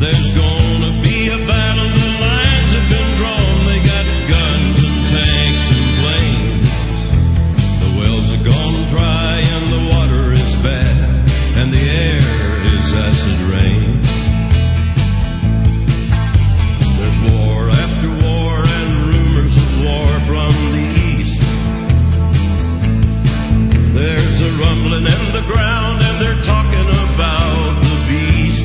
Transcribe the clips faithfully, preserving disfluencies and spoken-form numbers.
there's gonna be a battle. The lines have been drawn. They got guns and tanks and planes. The wells are gone dry and the water is bad and the air is acid rain. There's war after war and rumors of war from the east. There's a rumbling in the ground and they're talking about the beast.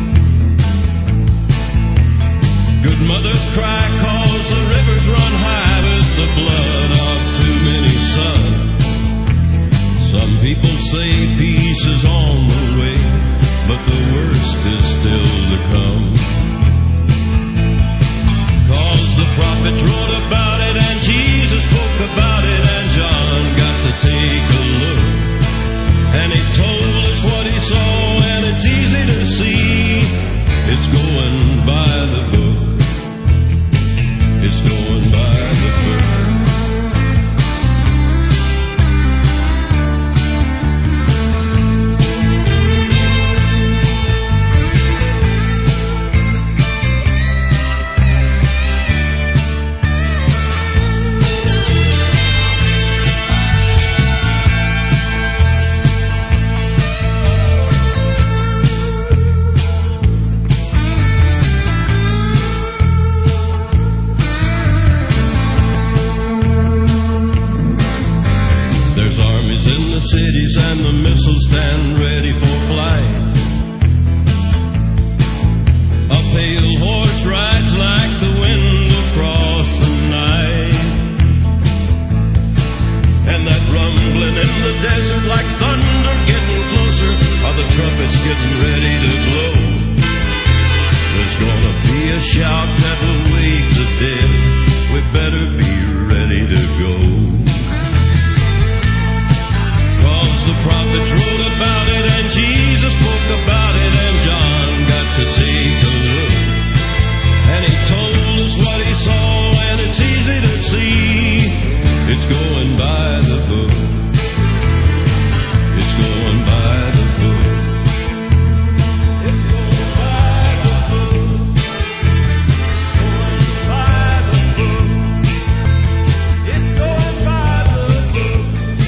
Good mothers cry cause the rivers run high with the blood of too many sons. Some people say peace is on the way, but the worst is still to come. Cause the prophets wrote about it and Jesus spoke about it and John got to take a look. And he told us what he saw and it's easy to see. It's going by the book. It's going by the book. Cities and the missiles stand ready for flight. A pale horse rides like the wind across the night. And that rumbling in the desert like thunder getting closer, are the trumpets getting ready to blow. There's gonna be a shout that will wake the dead. We better be ready to go. The prophets wrote about it and Jesus spoke about it and John got to take a look. And he told us what he saw and it's easy to see. It's going by the book. It's going by the book. It's going by the book. Going by the book. It's going by the book.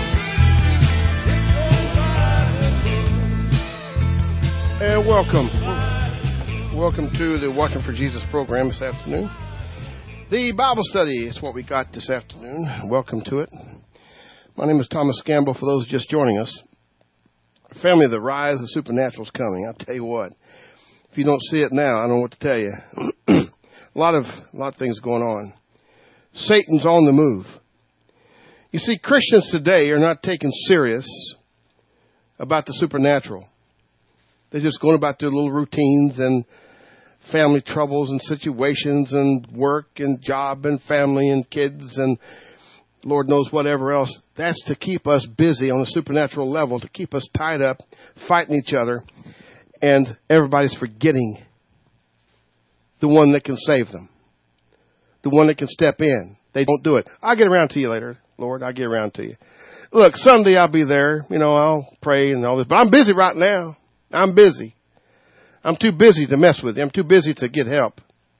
And welcome. Welcome to the Watching for Jesus program this afternoon. The Bible study is what we got this afternoon. Welcome to it. My name is Thomas Gamble, for those just joining us. Family of the Rise, the Supernatural is coming. I'll tell you what. If you don't see it now, I don't know what to tell you. a lot of a lot of things going on. Satan's on the move. You see, Christians today are not taken serious about the supernatural. They're just going about their little routines and family troubles and situations and work and job and family and kids and Lord knows whatever else. That's to keep us busy on a supernatural level, to keep us tied up, fighting each other, and everybody's forgetting the one that can save them, the one that can step in. They don't do it. I'll get around to you later, Lord. I'll get around to you. Look, someday I'll be there. You know, I'll pray and all this, but I'm busy right now. I'm busy. I'm too busy to mess with you. I'm too busy to get help.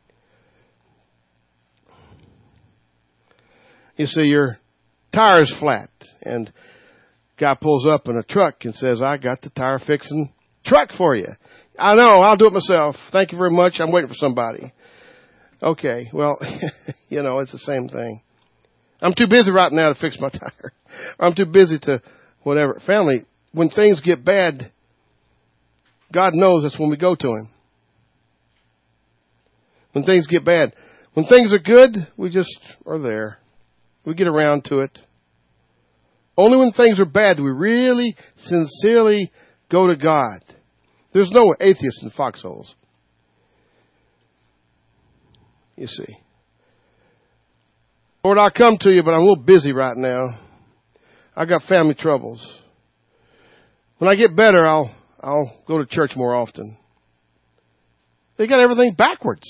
You see, your tire's flat, and guy pulls up in a truck and says, I got the tire fixing truck for you. I know, I'll do it myself. Thank you very much. I'm waiting for somebody. Okay, well, you know, it's the same thing. I'm too busy right now to fix my tire. I'm too busy to whatever. Family, when things get bad, God knows that's when we go to Him. When things get bad. When things are good, we just are there. We get around to it. Only when things are bad do we really, sincerely go to God. There's no atheists in foxholes. You see. Lord, I'll come to you, but I'm a little busy right now. I got family troubles. When I get better, I'll I'll go to church more often. They got everything backwards.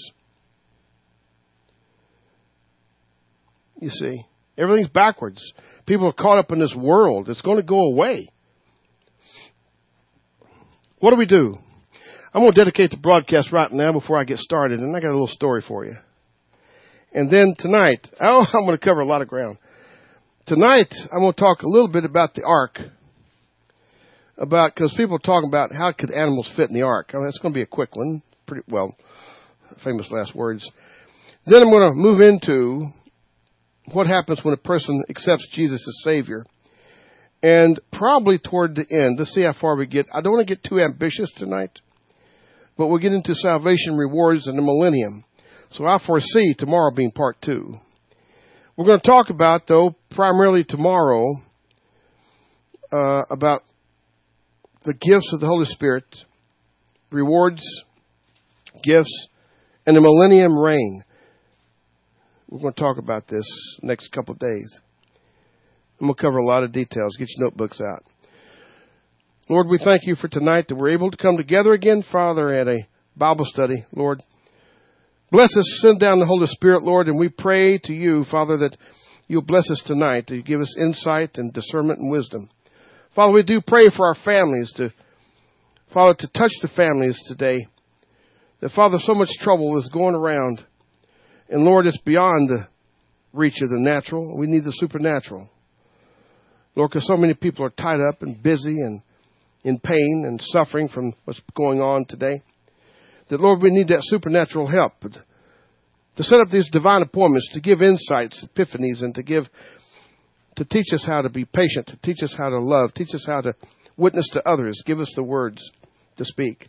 You see, everything's backwards. People are caught up in this world. It's going to go away. What do we do? I'm going to dedicate the broadcast right now before I get started, and I got a little story for you. And then tonight, oh, I'm going to cover a lot of ground. Tonight, I'm going to talk a little bit about the ark. About, because people are talking about how could animals fit in the ark. I mean, it's going to be a quick one. Pretty, well, famous last words. Then I'm going to move into what happens when a person accepts Jesus as Savior. And probably toward the end, let's see how far we get. I don't want to get too ambitious tonight, but we'll get into salvation, rewards, and the millennium. So I foresee tomorrow being part two. We're going to talk about, though, primarily tomorrow, uh, about the gifts of the Holy Spirit, rewards, gifts, and the millennium reign. We're going to talk about this next couple of days. I'm going to cover a lot of details. Get your notebooks out. Lord, we thank you for tonight that we're able to come together again, Father, at a Bible study. Lord, bless us, send down the Holy Spirit, Lord, and we pray to you, Father, that you'll bless us tonight, to give us insight and discernment and wisdom. Father, we do pray for our families, to Father, to touch the families today. That, Father, so much trouble is going around. And, Lord, it's beyond the reach of the natural. We need the supernatural. Lord, because so many people are tied up and busy and in pain and suffering from what's going on today. That, Lord, we need that supernatural help to set up these divine appointments, to give insights, epiphanies, and to give, to teach us how to be patient, to teach us how to love, teach us how to witness to others. Give us the words to speak.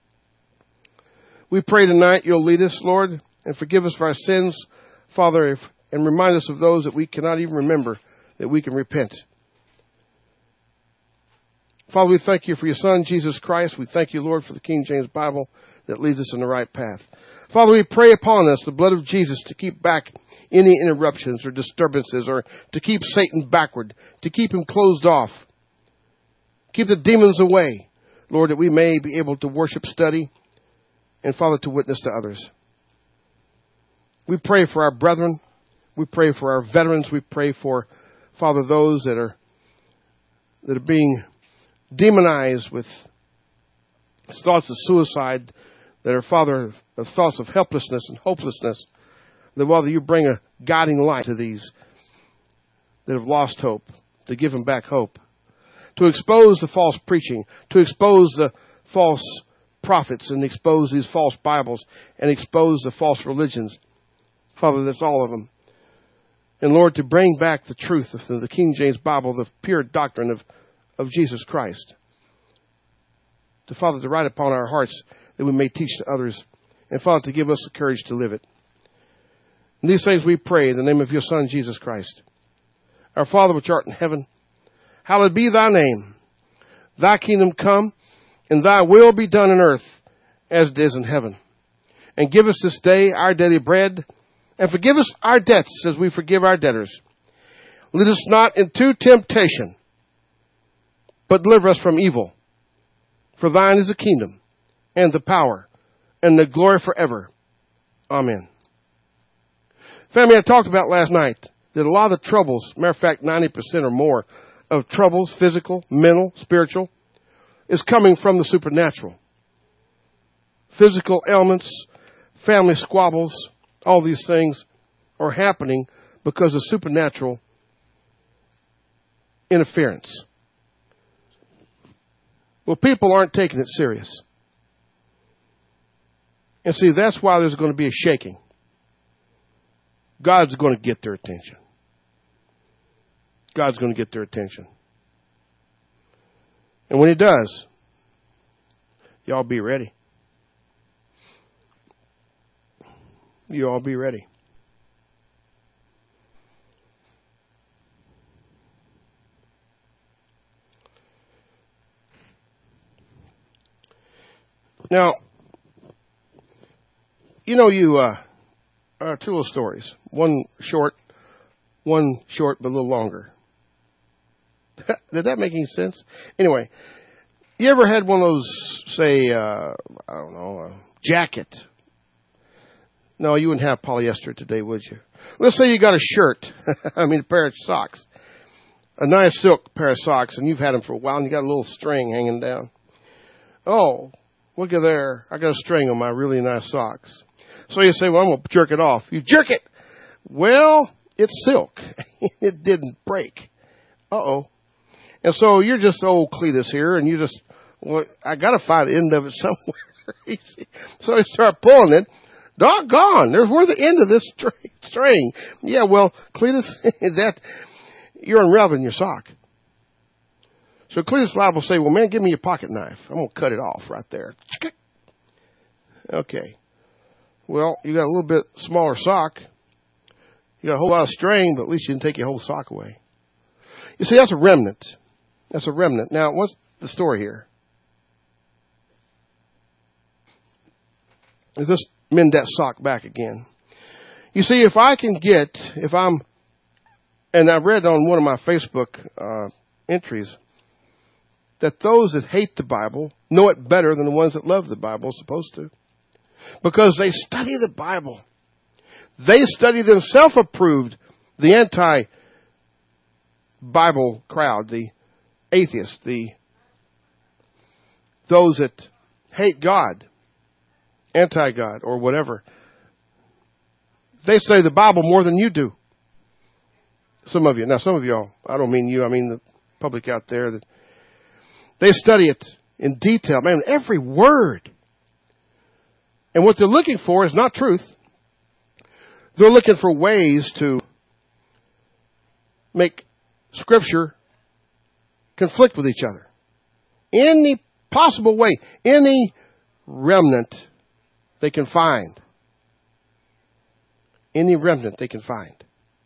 We pray tonight you'll lead us, Lord, and forgive us for our sins, Father, if, and remind us of those that we cannot even remember, that we can repent. Father, we thank you for your Son, Jesus Christ. We thank you, Lord, for the King James Bible that leads us in the right path. Father, we pray upon us the blood of Jesus to keep back any interruptions or disturbances, or to keep Satan backward, to keep him closed off. Keep the demons away, Lord, that we may be able to worship, study, and, Father, to witness to others. We pray for our brethren. We pray for our veterans. We pray for, Father, those that are that are being demonized with thoughts of suicide, that are, Father, of thoughts of helplessness and hopelessness. That, Father, you bring a guiding light to these that have lost hope, to give them back hope, to expose the false preaching, to expose the false prophets, and expose these false Bibles, and expose the false religions. Father, that's all of them. And, Lord, to bring back the truth of the King James Bible, the pure doctrine of, of Jesus Christ. To, Father, to write upon our hearts that we may teach to others. And, Father, to give us the courage to live it. And these things we pray in the name of your Son, Jesus Christ. Our Father which art in heaven, hallowed be thy name. Thy kingdom come, and thy will be done on earth as it is in heaven. And give us this day our daily bread, and forgive us our debts as we forgive our debtors. Lead us not into temptation, but deliver us from evil. For thine is the kingdom, and the power, and the glory forever. Amen. Family, I talked about last night that a lot of the troubles, matter of fact, ninety percent or more of troubles, physical, mental, spiritual, is coming from the supernatural. Physical ailments, family squabbles, all these things are happening because of supernatural interference. Well, people aren't taking it serious. And see, that's why there's going to be a shaking. God's going to get their attention. God's going to get their attention. And when he does, y'all be ready. You all be ready. Now, you know, you, uh, uh, two little stories. One short, one short but a little longer. Did that make any sense? Anyway, you ever had one of those, say, uh, I don't know, a jacket? No, you wouldn't have polyester today, would you? Let's say you got a shirt, I mean a pair of socks, a nice silk pair of socks, and you've had them for a while, and you got a little string hanging down. Oh, look at there. I got a string on my really nice socks. So you say, well, I'm going to jerk it off. You jerk it. Well, it's silk. It didn't break. Uh-oh. And so you're just old Cletus here, and you just, well, I got to find the end of it somewhere. So you start pulling it. Doggone, there's where's the end of this string? Yeah, well, Cletus, that you're unraveling your sock. So Cletus liable will say, well, man, give me your pocket knife. I'm going to cut it off right there. Okay. Well, you got a little bit smaller sock. You got a whole lot of string, but at least you didn't take your whole sock away. You see, that's a remnant. That's a remnant. Now, what's the story here? Let's mend that sock back again. You see, if I can get, if I'm, and I read on one of my Facebook uh, entries, that those that hate the Bible know it better than the ones that love the Bible are supposed to. Because they study the Bible. They study them self-approved, the anti-Bible crowd, the atheists, the those that hate God, anti-God, or whatever. They study the Bible more than you do. Some of you. Now, some of y'all, I don't mean you, I mean the public out there, that they study it in detail. Man, every word. And what they're looking for is not truth. They're looking for ways to make Scripture conflict with each other. Any possible way, any remnant they can find. Any remnant they can find.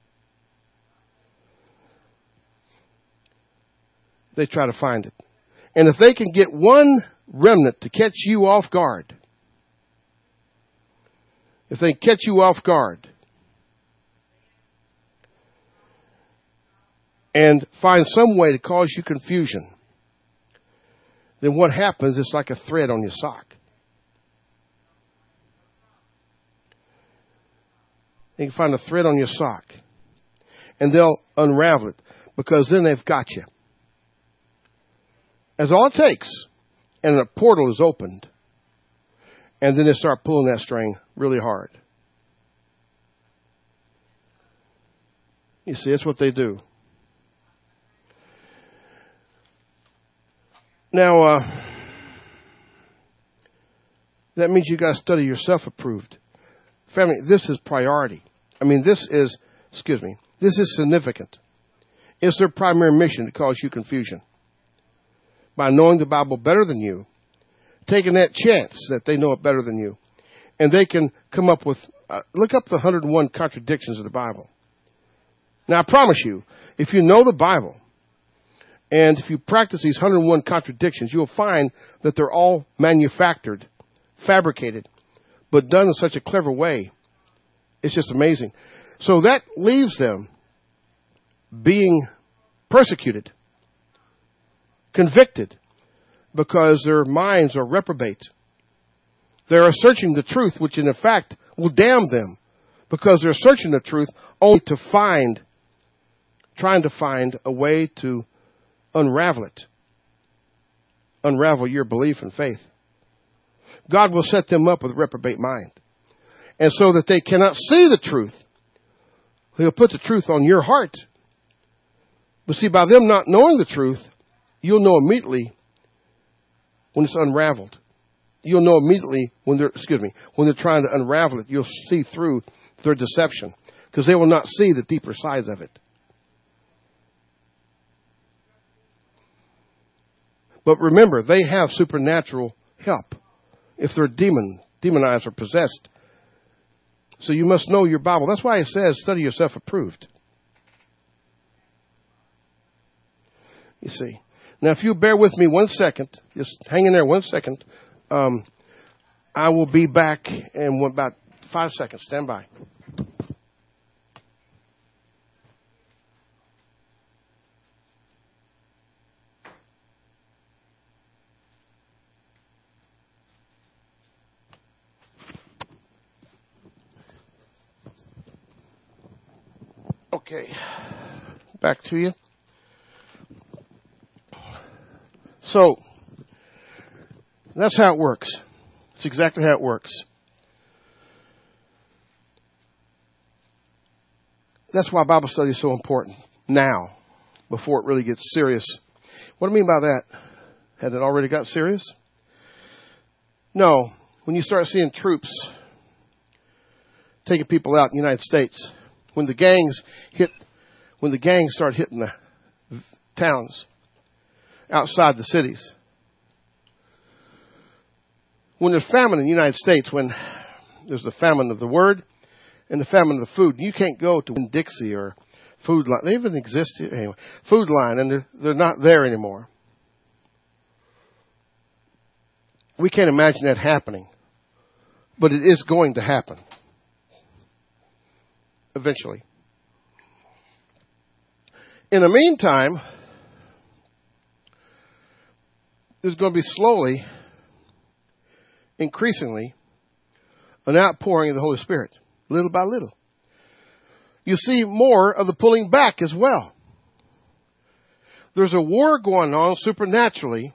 They try to find it. And if they can get one remnant to catch you off guard, if they catch you off guard and find some way to cause you confusion, then what happens is like a thread on your sock. They can find a thread on your sock, and they'll unravel it, because then they've got you. That's all it takes. And a portal is opened. And then they start pulling that string really hard. You see, that's what they do. Now, uh, that means you got to study yourself approved. Family, this is priority. I mean, this is, excuse me, this is significant. It's their primary mission to cause you confusion. By knowing the Bible better than you, taking that chance that they know it better than you. And they can come up with, uh, look up the one hundred one contradictions of the Bible. Now, I promise you, if you know the Bible, and if you practice these one hundred one contradictions, you'll find that they're all manufactured, fabricated, but done in such a clever way. It's just amazing. So that leaves them being persecuted, convicted, because their minds are reprobate. They are searching the truth, which in fact will damn them, because they're searching the truth only to find, trying to find a way to unravel it, unravel your belief and faith. God will set them up with a reprobate mind. And so that they cannot see the truth, He'll put the truth on your heart. But see, by them not knowing the truth, you'll know immediately when it's unraveled. You'll know immediately when they're, excuse me, when they're trying to unravel it. You'll see through their deception, because they will not see the deeper sides of it. But remember, they have supernatural help if they're demon, demonized or possessed. So you must know your Bible. That's why it says, study yourself approved. You see. Now, if you bear with me one second, just hang in there one second, um, I will be back in about five seconds. Stand by. Okay, back to you. That's how it works. It's exactly how it works. That's why Bible study is so important now, before it really gets serious. What do I mean by that? Had it already got serious? No. When you start seeing troops taking people out in the United States, when the gangs hit, when the gangs start hitting the towns outside the cities, when there's famine in the United States, when there's the famine of the word and the famine of the food, you can't go to Dixie or Food Line. They even exist anyway. Food Line, and they're, they're not there anymore. We can't imagine that happening, but it is going to happen eventually. In the meantime, there's going to be slowly, increasingly, an outpouring of the Holy Spirit, little by little. You see more of the pulling back as well. There's a war going on supernaturally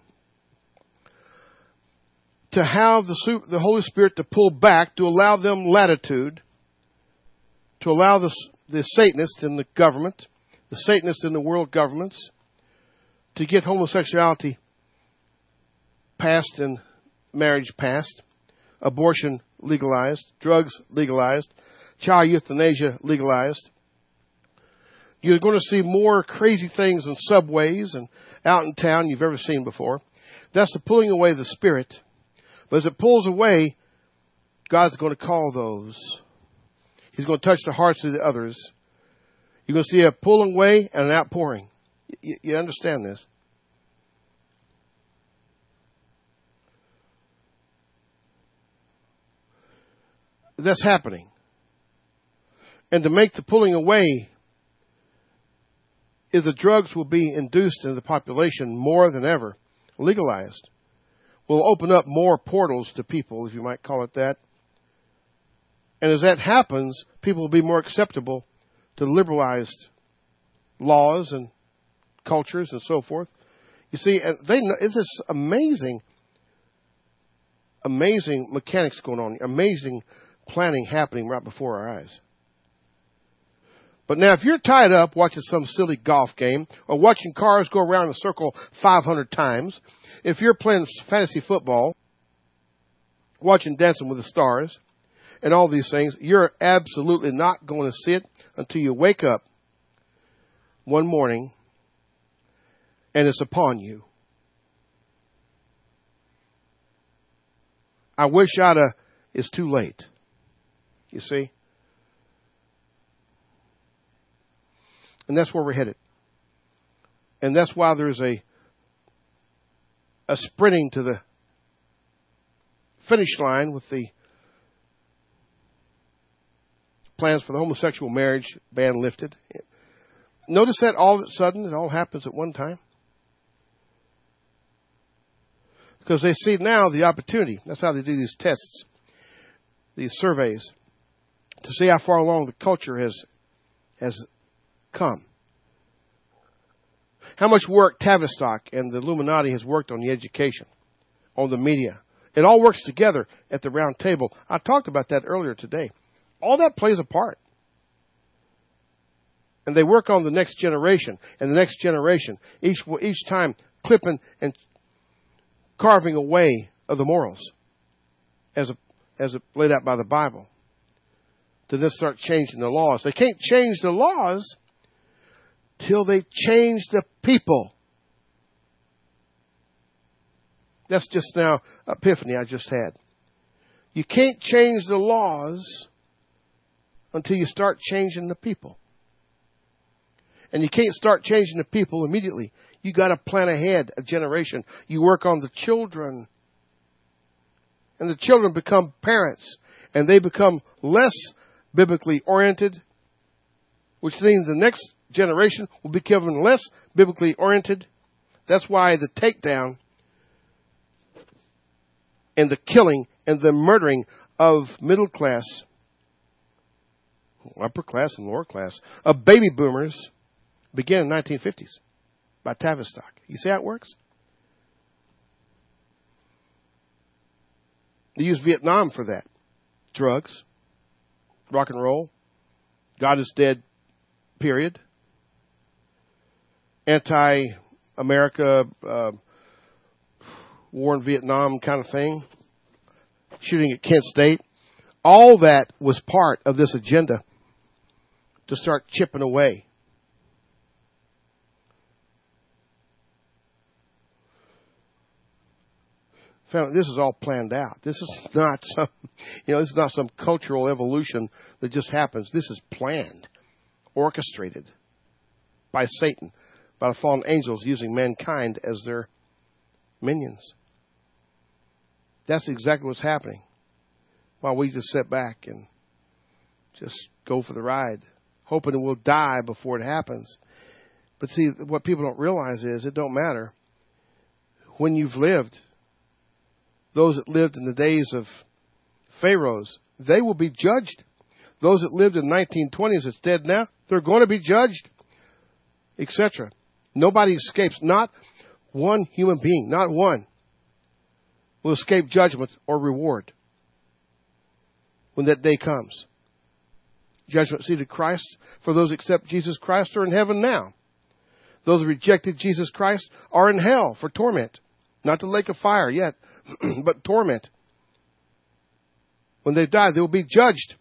to have the, the Holy Spirit to pull back, to allow them latitude, to allow the, the Satanists in the government, the Satanists in the world governments, to get homosexuality passed and marriage passed, abortion legalized, drugs legalized, child euthanasia legalized. You're going to see more crazy things in subways and out in town you've ever seen before. That's the pulling away of the Spirit. But as it pulls away, God's going to call those. He's going to touch the hearts of the others. You're going to see a pulling away and an outpouring. You, you understand this? That's happening. And to make the pulling away, is the drugs will be induced in the population more than ever, legalized. Will open up more portals to people, if you might call it that. And as that happens, people will be more acceptable to liberalized laws and cultures and so forth. You see, and they it's this amazing, amazing mechanics going on, amazing planning happening right before our eyes. But now if you're tied up watching some silly golf game or watching cars go around in a circle five hundred times, if you're playing fantasy football, watching Dancing with the Stars, and all these things, you're absolutely not going to see it until you wake up one morning and it's upon you. I wish I'd have, it's too late. You see? And that's where we're headed. And that's why there's a a sprinting to the finish line with the plans for the homosexual marriage ban lifted. Notice that all of a sudden it all happens at one time. Because they see now the opportunity. That's how they do these tests, these surveys, to see how far along the culture has has come. How much work Tavistock and the Illuminati has worked on the education, on the media. It all works together at the round table. I talked about that earlier today. All that plays a part. And they work on the next generation and the next generation, each each time clipping and carving away of the morals as a, as a, laid out by the Bible, to then start changing the laws. They can't change the laws till they change the people. That's just now epiphany I just had. You can't change the laws until you start changing the people. And you can't start changing the people immediately. You got to plan ahead a generation. You work on the children. And the children become parents. And they become less biblically oriented, which means the next generation will become less biblically oriented. That's why the takedown and the killing and the murdering of middle class, upper class and lower class, of baby boomers began in the nineteen fifties by Tavistock. You see how it works? They use Vietnam for that. Drugs, rock and roll, God is dead, period. Anti-America, uh, war in Vietnam kind of thing. Shooting at Kent State. All that was part of this agenda to start chipping away. This is all planned out. This is not some, you know, this is not some cultural evolution that just happens. This is planned, orchestrated by Satan, by the fallen angels using mankind as their minions. That's exactly what's happening. While we just sit back and just go for the ride, hoping it will die before it happens. But see, what people don't realize is it don't matter. When you've lived, those that lived in the days of Pharaohs, they will be judged. Those that lived in the nineteen twenties that's dead now, they're going to be judged, et cetera. Nobody escapes. Not one human being, not one, will escape judgment or reward when that day comes. Judgment seat of Christ for those who accept Jesus Christ are in heaven now. Those who rejected Jesus Christ are in hell for torment. Not the lake of fire yet, but torment. When they die, they will be judged.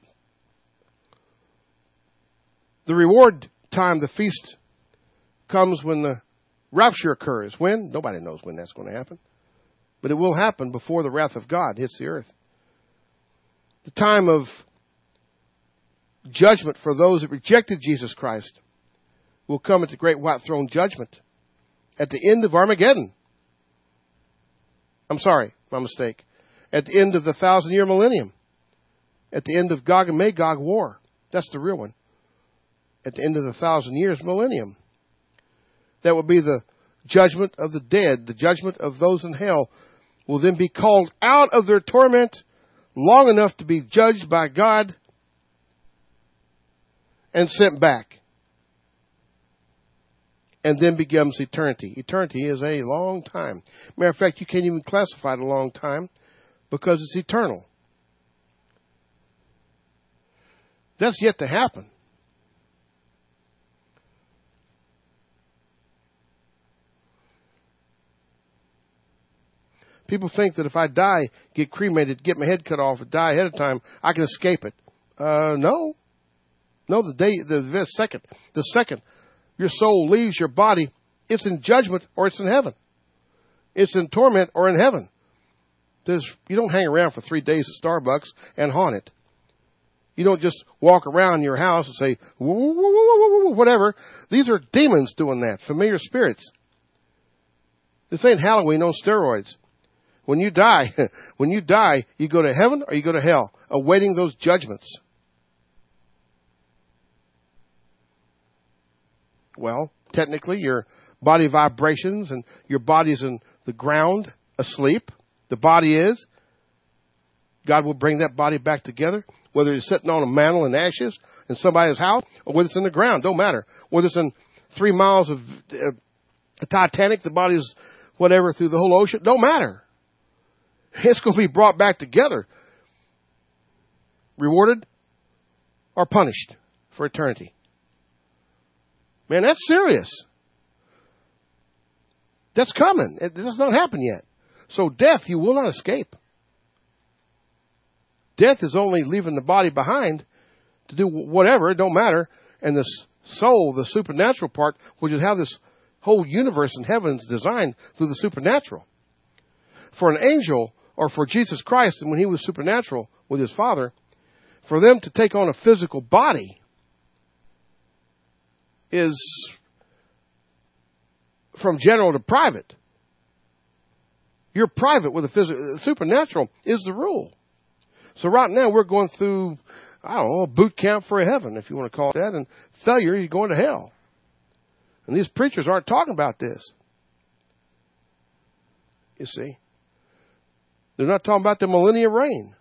The reward time, the feast, comes when the rapture occurs. When? Nobody knows when that's going to happen. But it will happen before the wrath of God hits the earth. The time of judgment for those that rejected Jesus Christ will come at the great white throne judgment at the end of Armageddon. I'm sorry, my mistake. At the end of the thousand-year millennium. At the end of Gog and Magog war. That's the real one. At the end of the thousand years millennium. That will be the judgment of the dead. The judgment of those in hell will then be called out of their torment long enough to be judged by God and sent back. And then becomes eternity. Eternity is a long time. Matter of fact, you can't even classify it a long time because it's eternal. That's yet to happen. People think that if I die, get cremated, get my head cut off, and die ahead of time, I can escape it. Uh, no. No, the day, the, the second, the second your soul leaves your body, it's in judgment or it's in heaven. It's in torment or in heaven. There's, you don't hang around for three days at Starbucks and haunt it. You don't just walk around your house and say, woo, woo, woo, woo, woo, whatever. These are demons doing that, familiar spirits. This ain't Halloween on steroids. When you die, when you die, you go to heaven or you go to hell, awaiting those judgments. Well, technically, your body vibrations and your body's in the ground, asleep. The body is. God will bring that body back together, whether it's sitting on a mantle in ashes in somebody's house or whether it's in the ground. Don't matter. Whether it's in three miles of uh, a Titanic, the body's whatever through the whole ocean. Don't matter. It's going to be brought back together. Rewarded or punished for eternity. Man, that's serious. That's coming. It does not happen yet. So death, you will not escape. Death is only leaving the body behind to do whatever. It don't matter. And the soul, the supernatural part, which is how this whole universe in heaven is designed through the supernatural. For an angel, or for Jesus Christ, and when he was supernatural with his Father, for them to take on a physical body is from general to private. You're private with a physical. Supernatural is the rule. So right now we're going through, I don't know, a boot camp for heaven, if you want to call it that. And failure, you're going to hell. And these preachers aren't talking about this. You see. They're not talking about the millennium reign.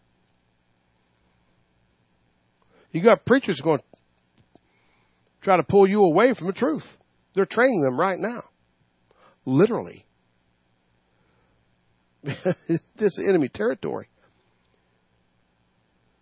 You got preachers going to try to pull you away from the truth. They're training them right now. Literally. This is enemy territory.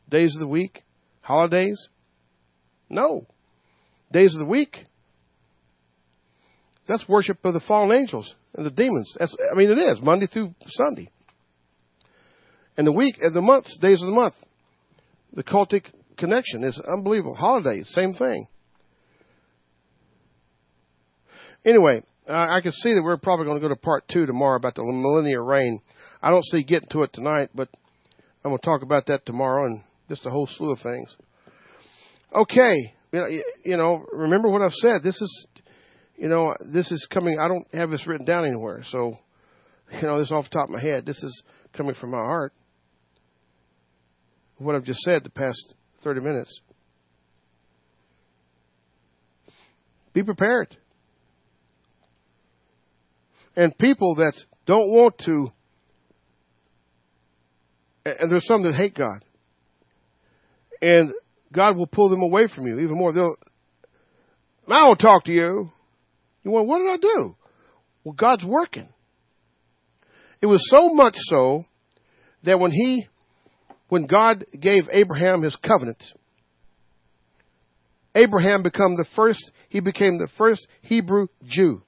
days of the week, holidays? No. Days of the week, that's worship of the fallen angels and the demons. That's, I mean, it is, Monday through Sunday. And the week, and the months, days of the month, the cultic connection is unbelievable. Holidays, same thing. Anyway, I, I can see that we're probably going to go to part two tomorrow about the millennial reign. I don't see getting to it tonight, but I'm going to talk about that tomorrow and just a whole slew of things. Okay, you know, you know, remember what I've said. This is, you know, this is coming. I don't have this written down anywhere, so, you know, this is off the top of my head. This is coming from my heart. What I've just said the past thirty minutes. Be prepared. And people that don't want to, and there's some that hate God, and God will pull them away from you even more. They'll, I won't talk to you. You want, what did I do? Well, God's working. It was so much so that when he, when God gave Abraham his covenant, Abraham became the first, he became the first Hebrew Jew.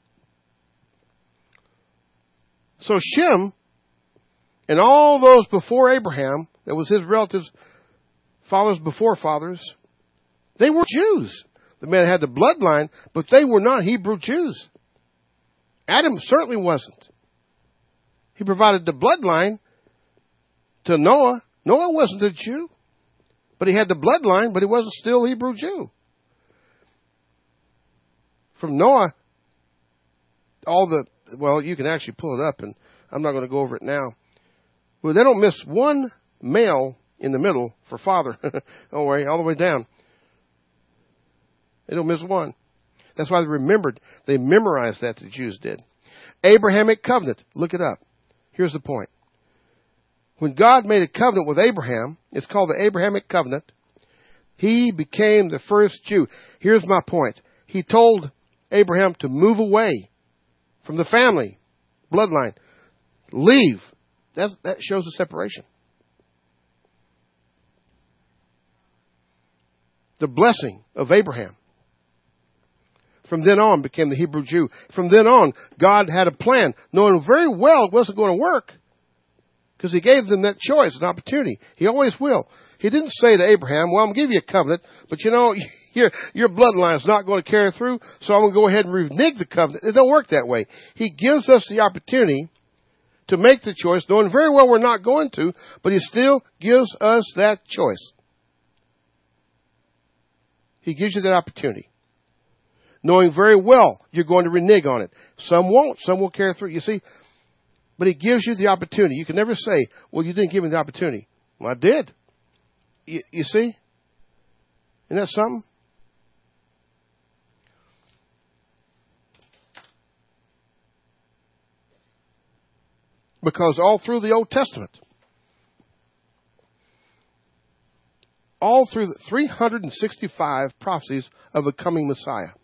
So Shem and all those before Abraham, that was his relatives, fathers before fathers, they were Jews. The man had the bloodline, but they were not Hebrew Jews. Adam certainly wasn't. He provided the bloodline to Noah. Noah wasn't a Jew, but he had the bloodline, but he wasn't still a Hebrew Jew. From Noah, all the, well, you can actually pull it up, and I'm not going to go over it now. Well, they don't miss one male in the middle for father. Don't worry, all the way down. They don't miss one. That's why they remembered, they memorized that, the Jews did. Abrahamic covenant, look it up. Here's the point. When God made a covenant with Abraham, it's called the Abrahamic covenant, he became the first Jew. Here's my point. He told Abraham to move away from the family, bloodline. Leave. That's, that shows the separation. The blessing of Abraham. From then on became the Hebrew Jew. From then on, God had a plan, knowing very well it wasn't going to work. Because he gave them that choice, an opportunity. He always will. He didn't say to Abraham, well, I'm going to give you a covenant, but you know, your, your bloodline is not going to carry through, so I'm going to go ahead and renege the covenant. It don't work that way. He gives us the opportunity to make the choice, knowing very well we're not going to, but he still gives us that choice. He gives you that opportunity. Knowing very well you're going to renege on it. Some won't. Some will carry through. You see, but he gives you the opportunity. You can never say, well, you didn't give me the opportunity. Well, I did. You, you see? Isn't that something? Because all through the Old Testament, all through the three hundred sixty-five prophecies of a coming Messiah.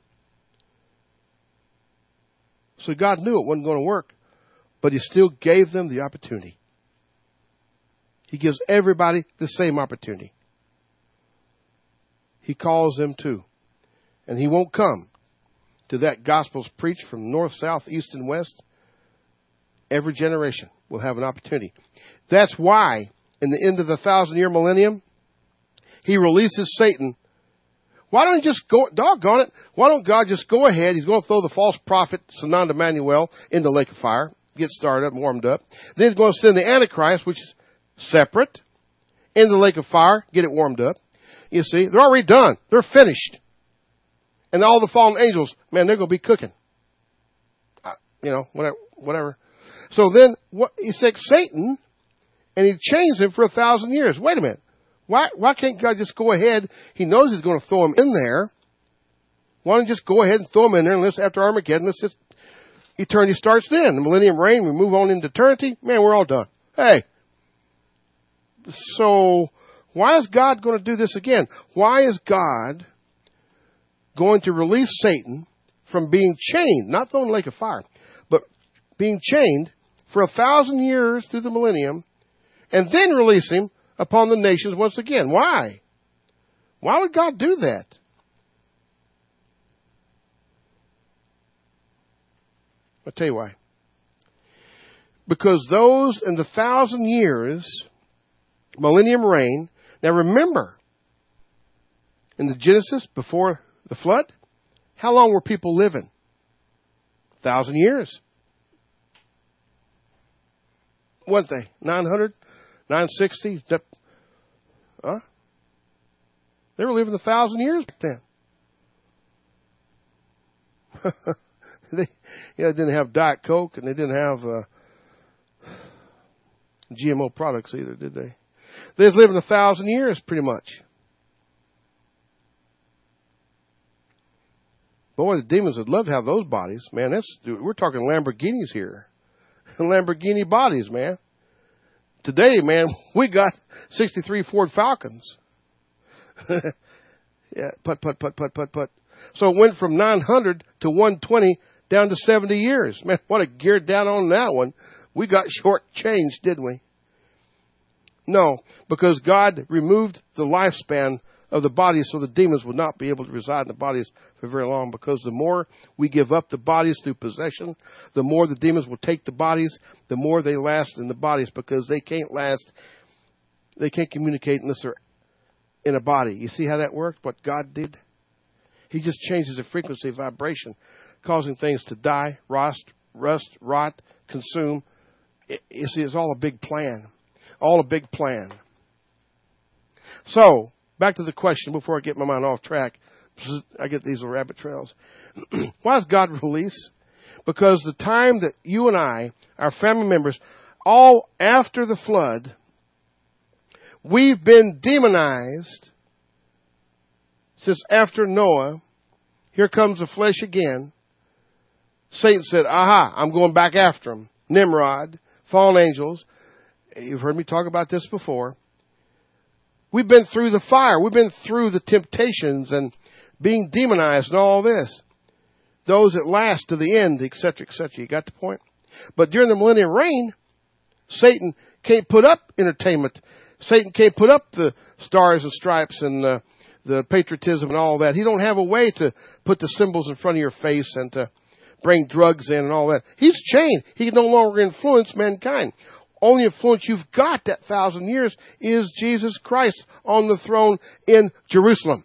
So God knew it wasn't going to work, but he still gave them the opportunity. He gives everybody the same opportunity. He calls them too. And he won't come to that gospel's preached from north, south, east, and west. Every generation will have an opportunity. That's why, in the end of the thousand-year millennium, he releases Satan. Why don't he just go, doggone it, why don't God just go ahead, he's going to throw the false prophet, Sananda Manuel, in the lake of fire, get started up, warmed up. Then he's going to send the Antichrist, which is separate, in the lake of fire, get it warmed up. You see, they're already done. They're finished. And all the fallen angels, man, they're going to be cooking. Uh, you know, whatever. whatever. So then, what he takes Satan, and he chains him for a thousand years. Wait a minute. Why, why can't God just go ahead? He knows he's going to throw him in there. Why don't you just go ahead and throw him in there, and let's, after Armageddon, let's just, eternity starts then. The millennium reign, we move on into eternity. Man, we're all done. Hey. So, why is God going to do this again? Why is God going to release Satan from being chained, not thrown in the lake of fire, but being chained for a thousand years through the millennium, and then release him upon the nations once again. Why? Why would God do that? I'll tell you why. Because those in the thousand years, millennium reign, now remember, in the Genesis, before the flood, how long were people living? A thousand years. Weren't they? nine hundred? nine sixty? Huh? They were living a thousand years back then. they yeah, didn't have Diet Coke, and they didn't have uh, G M O products either, did they? They was living a thousand years, pretty much. Boy, the demons would love to have those bodies. Man, that's, we're talking Lamborghinis here. Lamborghini bodies, man. Today, man, we got sixty-three Ford Falcons. yeah, put, put, put, put, put, put. So it went from nine hundred to one twenty down to seventy years. Man, what a gear down on that one. We got short-changed, didn't we? No, because God removed the lifespan of the bodies so the demons would not be able to reside in the bodies for very long, because the more we give up the bodies through possession, the more the demons will take the bodies, the more they last in the bodies, because they can't last, they can't communicate unless they're in a body. You see how that worked, what God did? He just changes the frequency of vibration, causing things to die, rust, rust, rot, consume. It, you see, it's all a big plan. All a big plan. So, back to the question before I get my mind off track. I get these little rabbit trails. Why does God release? Because the time that you and I, our family members, all after the flood, we've been demonized since after Noah. Here comes the flesh again. Satan said, aha, I'm going back after him. Nimrod, fallen angels. You've heard me talk about this before. We've been through the fire. We've been through the temptations and being demonized and all this. Those that last to the end, et cetera, et cetera. You got the point? But during the millennium reign, Satan can't put up entertainment. Satan can't put up the stars and stripes and uh, the patriotism and all that. He don't have a way to put the symbols in front of your face and to bring drugs in and all that. He's chained. He can no longer influence mankind. Only influence you've got that thousand years is Jesus Christ on the throne in Jerusalem.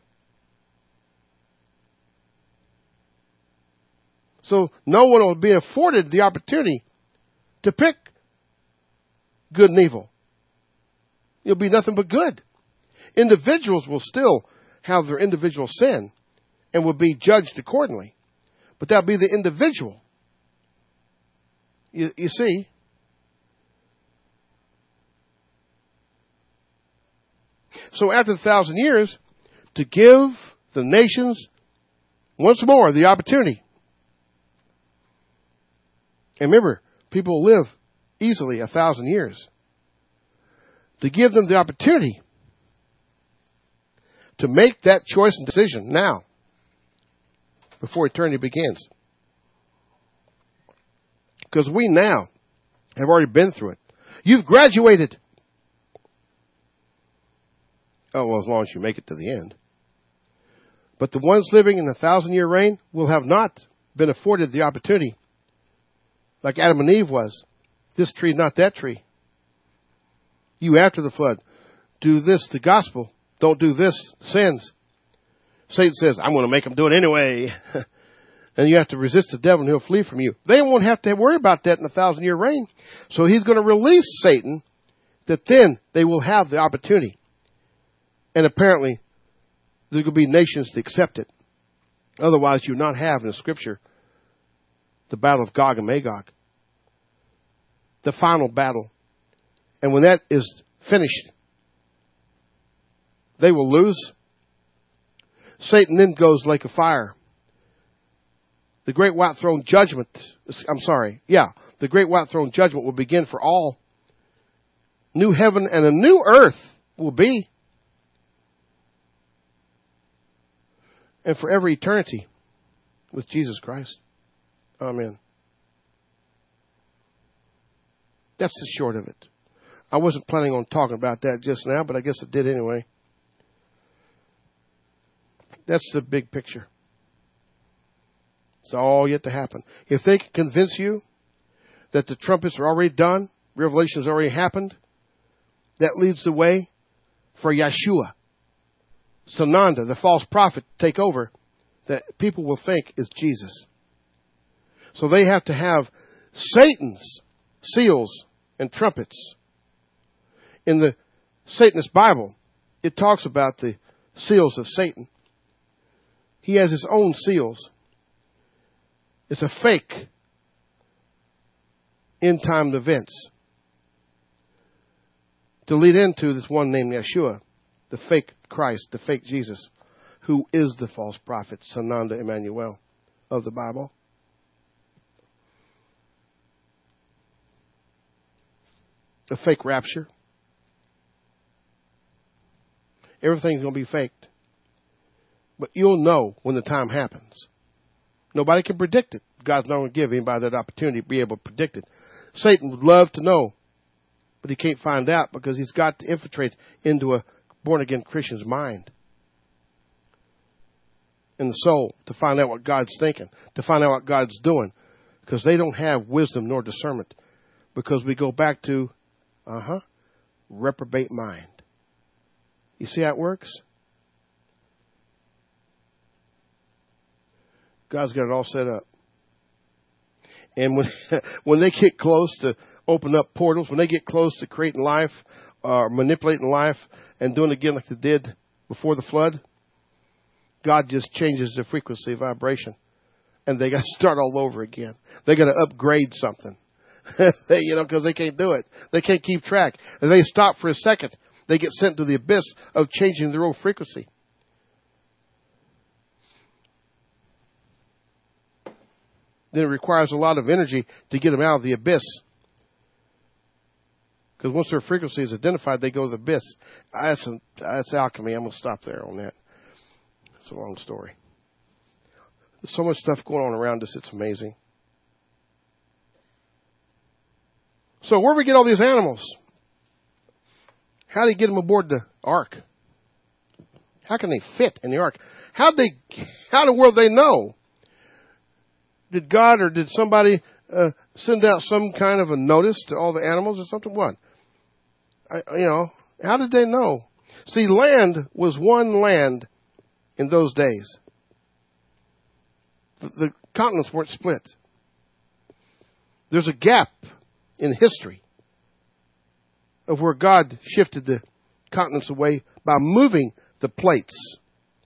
So no one will be afforded the opportunity to pick good and evil. It'll be nothing but good. Individuals will still have their individual sin and will be judged accordingly. But that'll be the individual. You, you see? So after the thousand years, to give the nations once more the opportunity. And remember, people live easily a thousand years. To give them the opportunity to make that choice and decision now, before eternity begins. Because we now have already been through it. You've graduated. Oh, well, as long as you make it to the end. But the ones living in a thousand-year reign will have not been afforded the opportunity, like Adam and Eve was. This tree, not that tree. You after the flood, do this, the gospel. Don't do this, sins. Satan says, I'm going to make them do it anyway. And you have to resist the devil and he'll flee from you. They won't have to worry about that in the thousand-year reign. So he's going to release Satan, that then they will have the opportunity. And apparently, there will be nations to accept it. Otherwise, you not have in the Scripture the battle of Gog and Magog. The final battle. And when that is finished, they will lose. Satan then goes like a fire. The great white throne judgment, I'm sorry, yeah, the great white throne judgment will begin for all. New heaven and a new earth will be. And for every eternity with Jesus Christ. Amen. That's the short of it. I wasn't planning on talking about that just now, but I guess it did anyway. That's the big picture. It's all yet to happen. If they can convince you that the trumpets are already done, Revelation has already happened, that leads the way for Yeshua, Sananda, the false prophet, to take over, that people will think is Jesus. So they have to have Satan's seals and trumpets. In the Satanist Bible, it talks about the seals of Satan. He has his own seals. It's a fake end-time events to lead into this one named Yeshua, the fake Christ, the fake Jesus, who is the false prophet, Sananda Emmanuel of the Bible. A fake rapture. Everything's going to be faked. But you'll know when the time happens. Nobody can predict it. God's not going to give anybody that opportunity to be able to predict it. Satan would love to know, but he can't find out because he's got to infiltrate into a born-again Christian's mind and the soul to find out what God's thinking, to find out what God's doing, because they don't have wisdom nor discernment, because we go back to, uh-huh, reprobate mind. You see how it works? God's got it all set up. And when when they get close to open up portals, when they get close to creating life, or uh, manipulating life, and doing it again like they did before the flood, God just changes the frequency, vibration, and they got to start all over again. They got to upgrade something, you know, because they can't do it. They can't keep track. If they stop for a second, they get sent to the abyss of changing their own frequency. Then it requires a lot of energy to get them out of the abyss. Because once their frequency is identified, they go to the abyss. That's, a, that's alchemy. I'm going to stop there on that. It's a long story. There's so much stuff going on around us, it's amazing. So where do we get all these animals? How do you get them aboard the ark? How can they fit in the ark? How they? How in the world they know? Did God or did somebody uh, send out some kind of a notice to all the animals or something? What? I, you know, how did they know? See, land was one land in those days. The, the continents weren't split. There's a gap in history of where God shifted the continents away by moving the plates.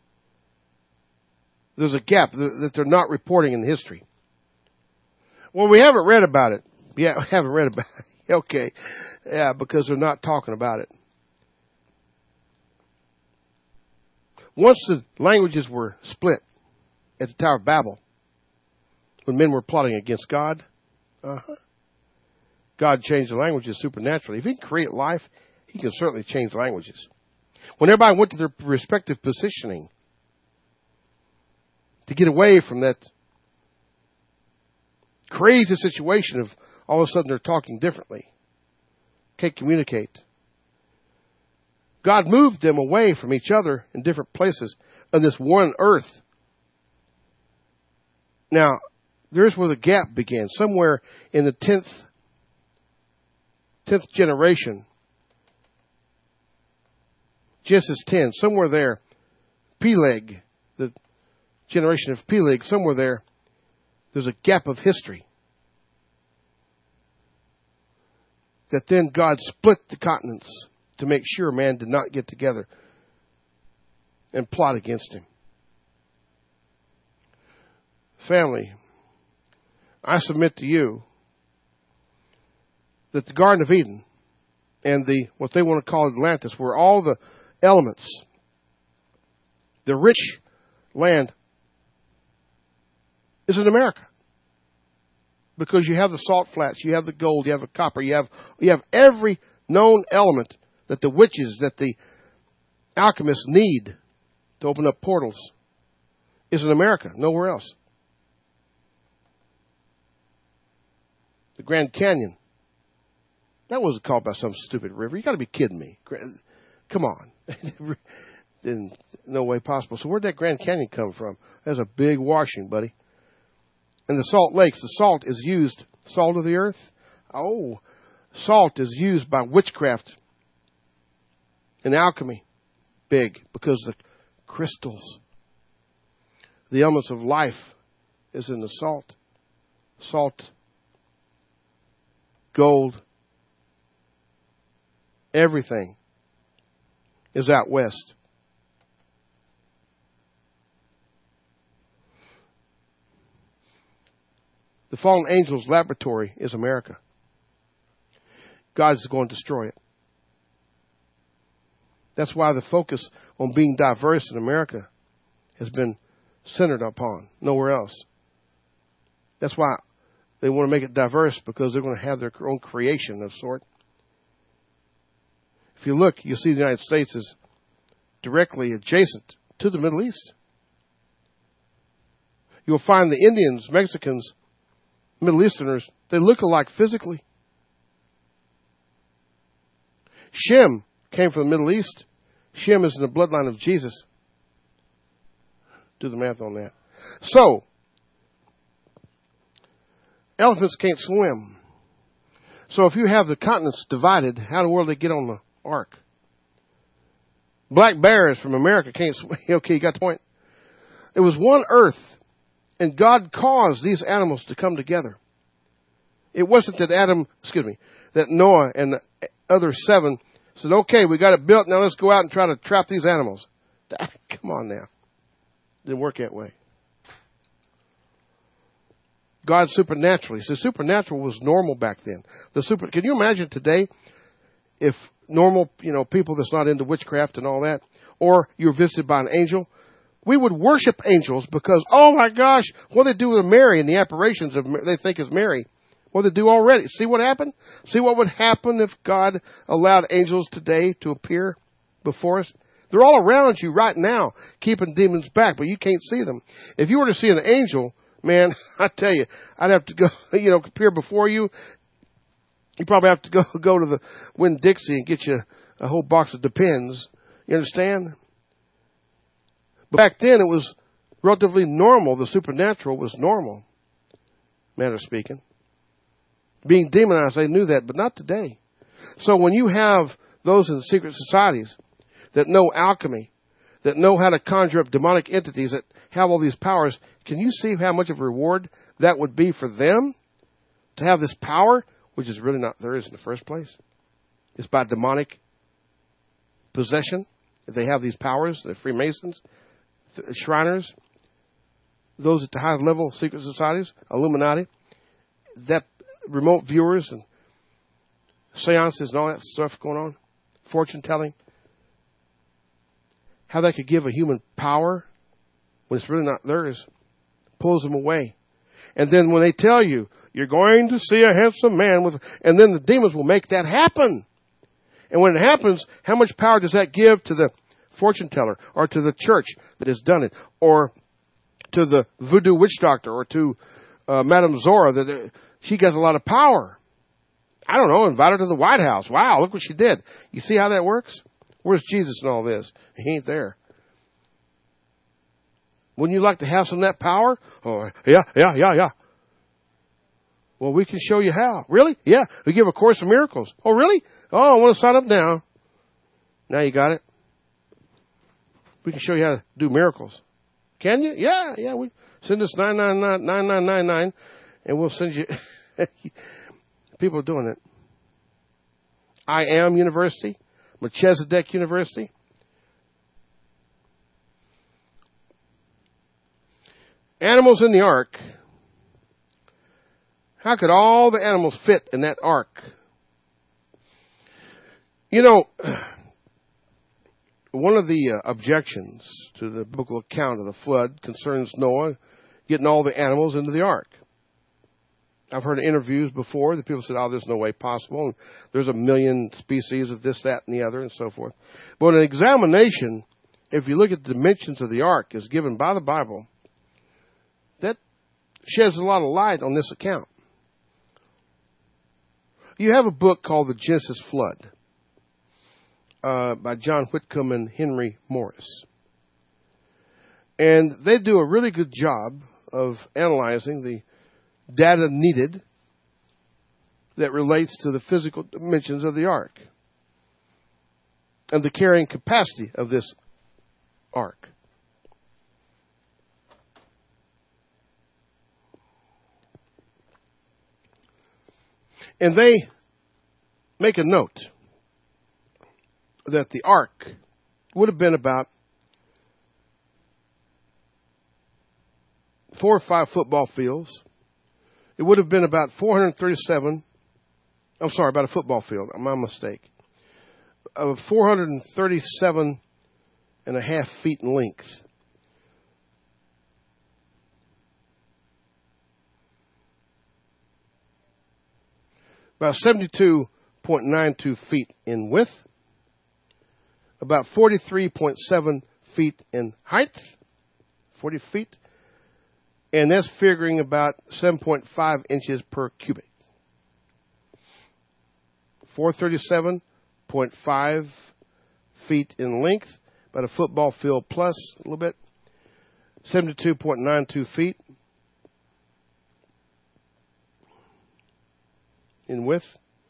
There's a gap that they're not reporting in history. Well, we haven't read about it. Yeah, we haven't read about it. Okay. Yeah, because they're not talking about it. Once the languages were split at the Tower of Babel, when men were plotting against God, uh-huh, God changed the languages supernaturally. If he can create life, he can certainly change languages. When everybody went to their respective positioning to get away from that crazy situation of all of a sudden they're talking differently, can't communicate, God moved them away from each other in different places on this one earth. Now, there's where the gap began. Somewhere in the tenth, tenth generation, Genesis ten, somewhere there, Peleg, the generation of Peleg, somewhere there, there's a gap of history. That then God split the continents to make sure man did not get together and plot against him. Family, I submit to you that the Garden of Eden and the what they want to call Atlantis, where all the elements, the rich land, is in America. Because you have the salt flats, you have the gold, you have the copper, you have you have every known element that the witches, that the alchemists need to open up portals is in America, nowhere else. The Grand Canyon, That wasn't caused by some stupid river. You got to be kidding me. Come on. In no way possible. So where'd that Grand Canyon come from? That's a big washing, buddy. And the salt lakes, the salt is used, salt of the earth. Oh, salt is used by witchcraft and alchemy. Big, because the crystals, the elements of life is in the salt. Salt, gold, everything is out west. The fallen angel's laboratory is America. God's going to destroy it. That's why the focus on being diverse in America has been centered upon, nowhere else. That's why they want to make it diverse, because they're going to have their own creation of sort. If you look, you'll see the United States is directly adjacent to the Middle East. You'll find the Indians, Mexicans, Middle Easterners, they look alike physically. Shem came from the Middle East. Shem is in the bloodline of Jesus. Do the math on that. So, elephants can't swim. So if you have the continents divided, how in the world do they get on the ark? Black bears from America can't swim. Okay, you got the point? It was one earth, and God caused these animals to come together. It wasn't that Adam, excuse me, that Noah and the other seven said, okay, we got it built, now let's go out and try to trap these animals. Come on now. Didn't work that way. God supernaturally. So supernatural was normal back then. The super. Can you imagine today if normal, you know, people that's not into witchcraft and all that, or you're visited by an angel? We would worship angels because, oh my gosh, what they do with Mary and the apparitions of they think is Mary. What they do already. See what happened? See what would happen if God allowed angels today to appear before us? They're all around you right now, keeping demons back, but you can't see them. If you were to see an angel, man, I tell you, I'd have to go, you know, appear before you. You probably have to go go to the Winn-Dixie and get you a whole box of Depends. You understand? But back then it was relatively normal. The supernatural was normal, manner of speaking. Being demonized, they knew that, but not today. So when you have those in secret societies that know alchemy, that know how to conjure up demonic entities, that have all these powers, can you see how much of a reward that would be for them to have this power, which is really not theirs in the first place? It's by demonic possession. If they have these powers, the Freemasons, the Shriners, those at the highest level, secret societies, Illuminati, that remote viewers and seances and all that stuff going on, fortune telling, how they could give a human power when it's really not theirs, pulls them away. And then when they tell you, you're going to see a handsome man with, and then the demons will make that happen. And when it happens, how much power does that give to the fortune teller or to the church that has done it, or to the voodoo witch doctor, or to uh, Madame Zora that uh, she gets a lot of power. I don't know, invite her to the White House. Wow, look what she did. You see how that works? Where's Jesus in all this? He ain't there. Wouldn't you like to have some of that power? Oh, yeah, yeah, yeah, yeah. Well, we can show you how. Really? Yeah. We give a Course of Miracles. Oh, really? Oh, I want to sign up now. Now you got it. We can show you how to do miracles. Can you? Yeah, yeah. We send us nine nine nine nine nine nine nine, and we'll send you. People are doing it. I Am University, Melchizedek University. Animals in the ark. How could all the animals fit in that ark? You know, one of the uh, objections to the biblical account of the flood concerns Noah getting all the animals into the ark. I've heard interviews before that people said, oh, there's no way possible. And there's a million species of this, that, and the other, and so forth. But an examination, if you look at the dimensions of the ark as given by the Bible, that sheds a lot of light on this account. You have a book called The Genesis Flood uh, by John Whitcomb and Henry Morris. And they do a really good job of analyzing the data needed that relates to the physical dimensions of the ark and the carrying capacity of this ark. And they make a note that the ark would have been about four or five football fields. It would have been about four hundred thirty-seven, I'm sorry, about a football field, my mistake, of four hundred thirty-seven and a half feet in length. About seventy-two point nine two feet in width, about forty-three point seven feet in height, forty feet, and that's figuring about seven point five inches per cubit. four hundred thirty-seven point five feet in length, about a football field plus a little bit, seventy-two point nine two feet in width,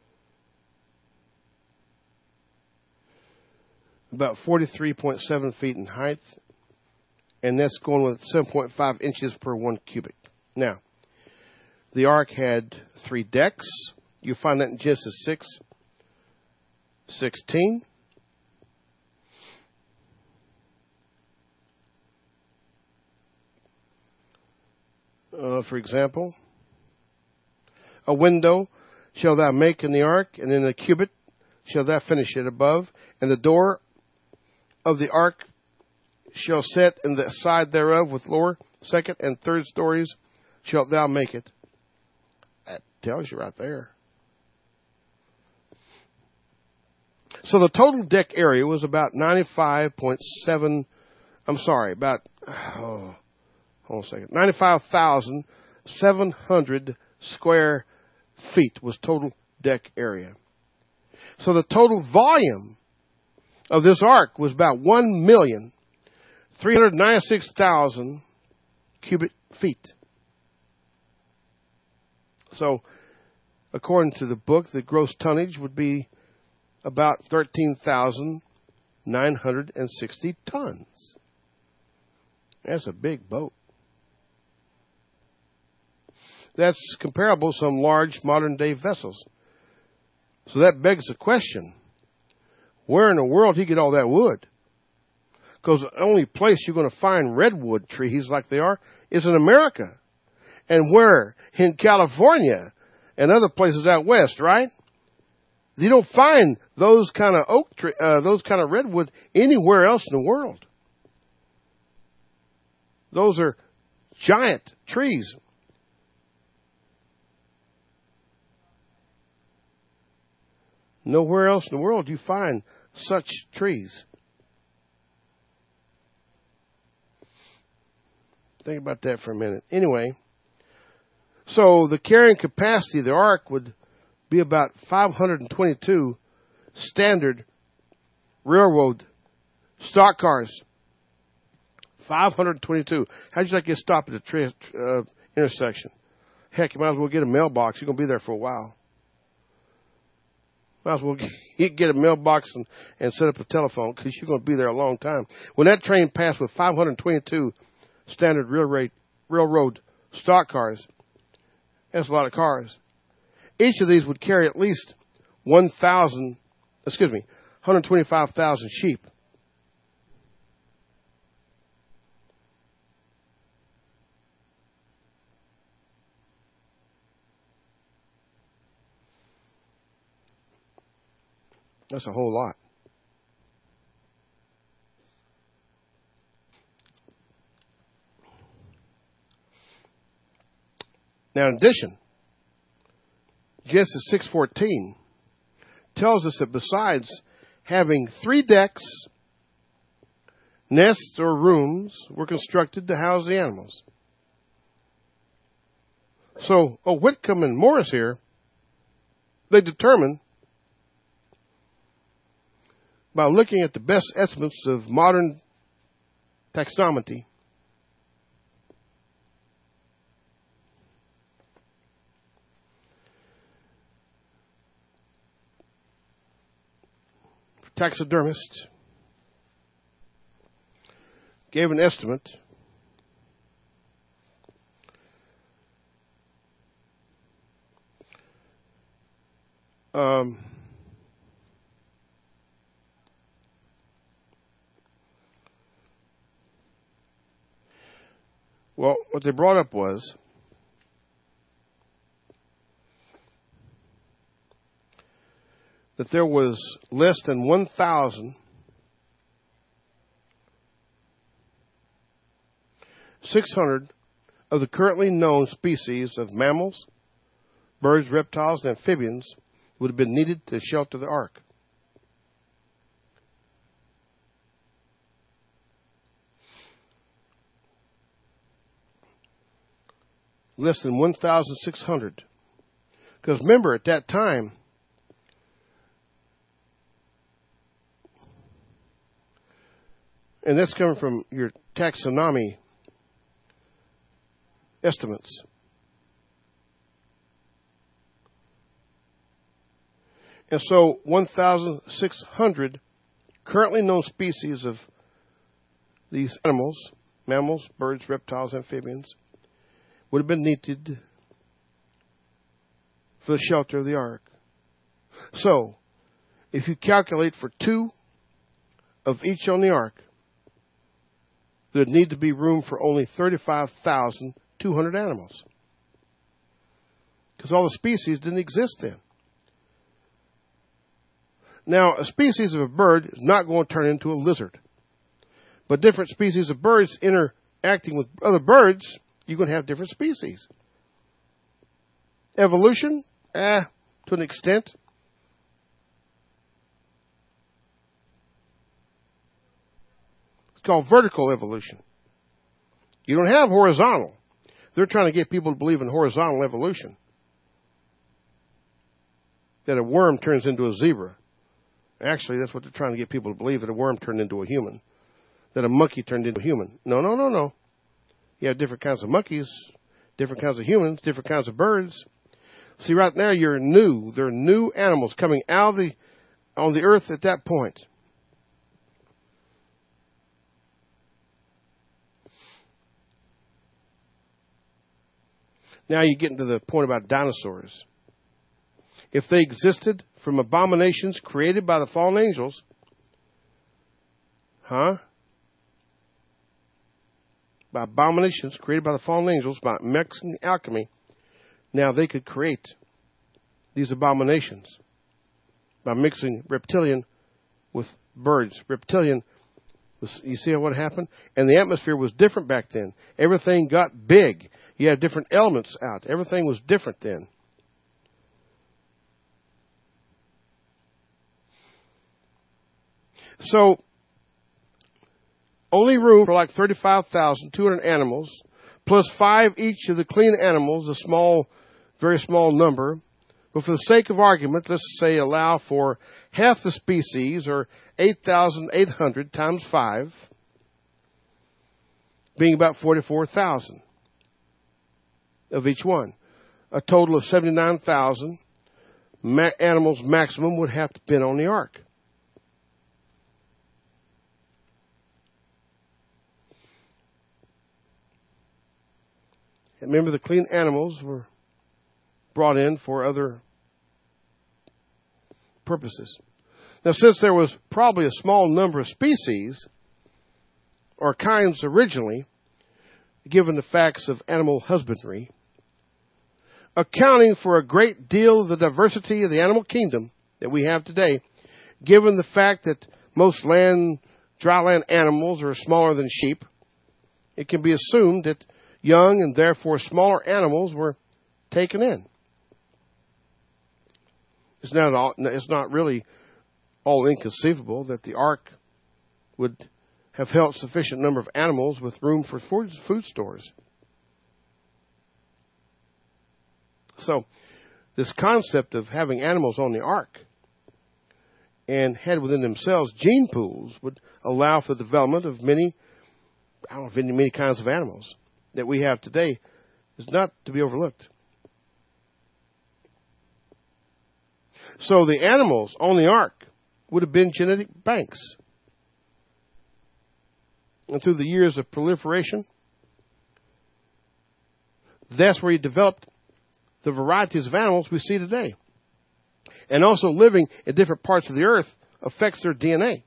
about forty-three point seven feet in height, and that's going with seven point five inches per one cubic. Now, the ark had three decks. You find that in Genesis six sixteen. Uh, for example, a window shall thou make in the ark, and in a cubit shall thou finish it above, and the door of the ark shall set in the side thereof with lower, second, and third stories shalt thou make it. That tells you right there. So the total deck area was about ninety-five point seven, I'm sorry, about, oh, hold on a second, ninety-five thousand seven hundred square feet was total deck area. So the total volume of this ark was about one million three hundred ninety-six thousand cubic feet. So, according to the book, the gross tonnage would be about thirteen thousand nine hundred sixty tons. That's a big boat. That's comparable to some large modern-day vessels. So that begs the question, where in the world did he get all that wood? Because the only place you're going to find redwood trees like they are is in America. And where? In California and other places out west, right? You don't find those kind of oak tree, uh, those kind of redwood anywhere else in the world. Those are giant trees. Nowhere else in the world do you find such trees. Think about that for a minute. Anyway, so the carrying capacity of the ark would be about five hundred twenty-two standard railroad stock cars. five hundred twenty-two. How'd you like to get stopped at a tra- uh, intersection? Heck, you might as well get a mailbox. You're going to be there for a while. Might as well get, get a mailbox and, and set up a telephone because you're going to be there a long time. When that train passed with five hundred twenty-two standard railroad, railroad stock cars, that's a lot of cars. Each of these would carry at least one thousand, excuse me, one hundred twenty-five thousand sheep. That's a whole lot. Now, in addition, Genesis six fourteen tells us that besides having three decks, nests or rooms were constructed to house the animals. So, oh, Whitcomb and Morris here they determined by looking at the best estimates of modern taxonomy taxidermist gave an estimate um, well, what they brought up was that there was less than one thousand six hundred of the currently known species of mammals, birds, reptiles, and amphibians would have been needed to shelter the ark. Less than one thousand six hundred. Because remember, at that time, and that's coming from your taxonomy estimates. And so one thousand six hundred currently known species of these animals, mammals, birds, reptiles, amphibians, would have been needed for the shelter of the ark. So, if you calculate for two of each on the ark, there'd need to be room for only thirty-five thousand two hundred animals. Because all the species didn't exist then. Now, a species of a bird is not going to turn into a lizard. But different species of birds interacting with other birds, you're going to have different species. Evolution? Eh, to an extent. It's called vertical evolution. You don't have horizontal. They're trying to get people to believe in horizontal evolution. That a worm turns into a zebra. Actually, that's what they're trying to get people to believe, that a worm turned into a human. That a monkey turned into a human. No, no, no, no. You have different kinds of monkeys, different kinds of humans, different kinds of birds. See, right now you're new. There are new animals coming out of the, on the earth at that point. Now you get into the point about dinosaurs. If they existed from abominations created by the fallen angels, huh? By abominations created by the fallen angels, by Mexican alchemy, now they could create these abominations by mixing reptilian with birds. Reptilian, was, you see what happened? And the atmosphere was different back then. Everything got big. You had different elements out. Everything was different then. So, only room for like thirty-five thousand two hundred animals, plus five each of the clean animals, a small, very small number. But for the sake of argument, let's say allow for half the species, or eight thousand eight hundred times five, being about forty-four thousand of each one. A total of seventy-nine thousand ma- animals maximum would have to have been on the ark. And remember, the clean animals were brought in for other purposes. Now, since there was probably a small number of species or kinds originally, given the facts of animal husbandry, accounting for a great deal of the diversity of the animal kingdom that we have today, given the fact that most land, dry land animals are smaller than sheep, it can be assumed that young and therefore smaller animals were taken in. It's not all, it's not really all inconceivable that the ark would have held sufficient number of animals with room for food stores. So, this concept of having animals on the ark and had within themselves gene pools would allow for the development of many, I don't know, many, many kinds of animals that we have today is not to be overlooked. So the animals on the ark would have been genetic banks. And through the years of proliferation, that's where you developed the varieties of animals we see today. And also living in different parts of the earth affects their D N A.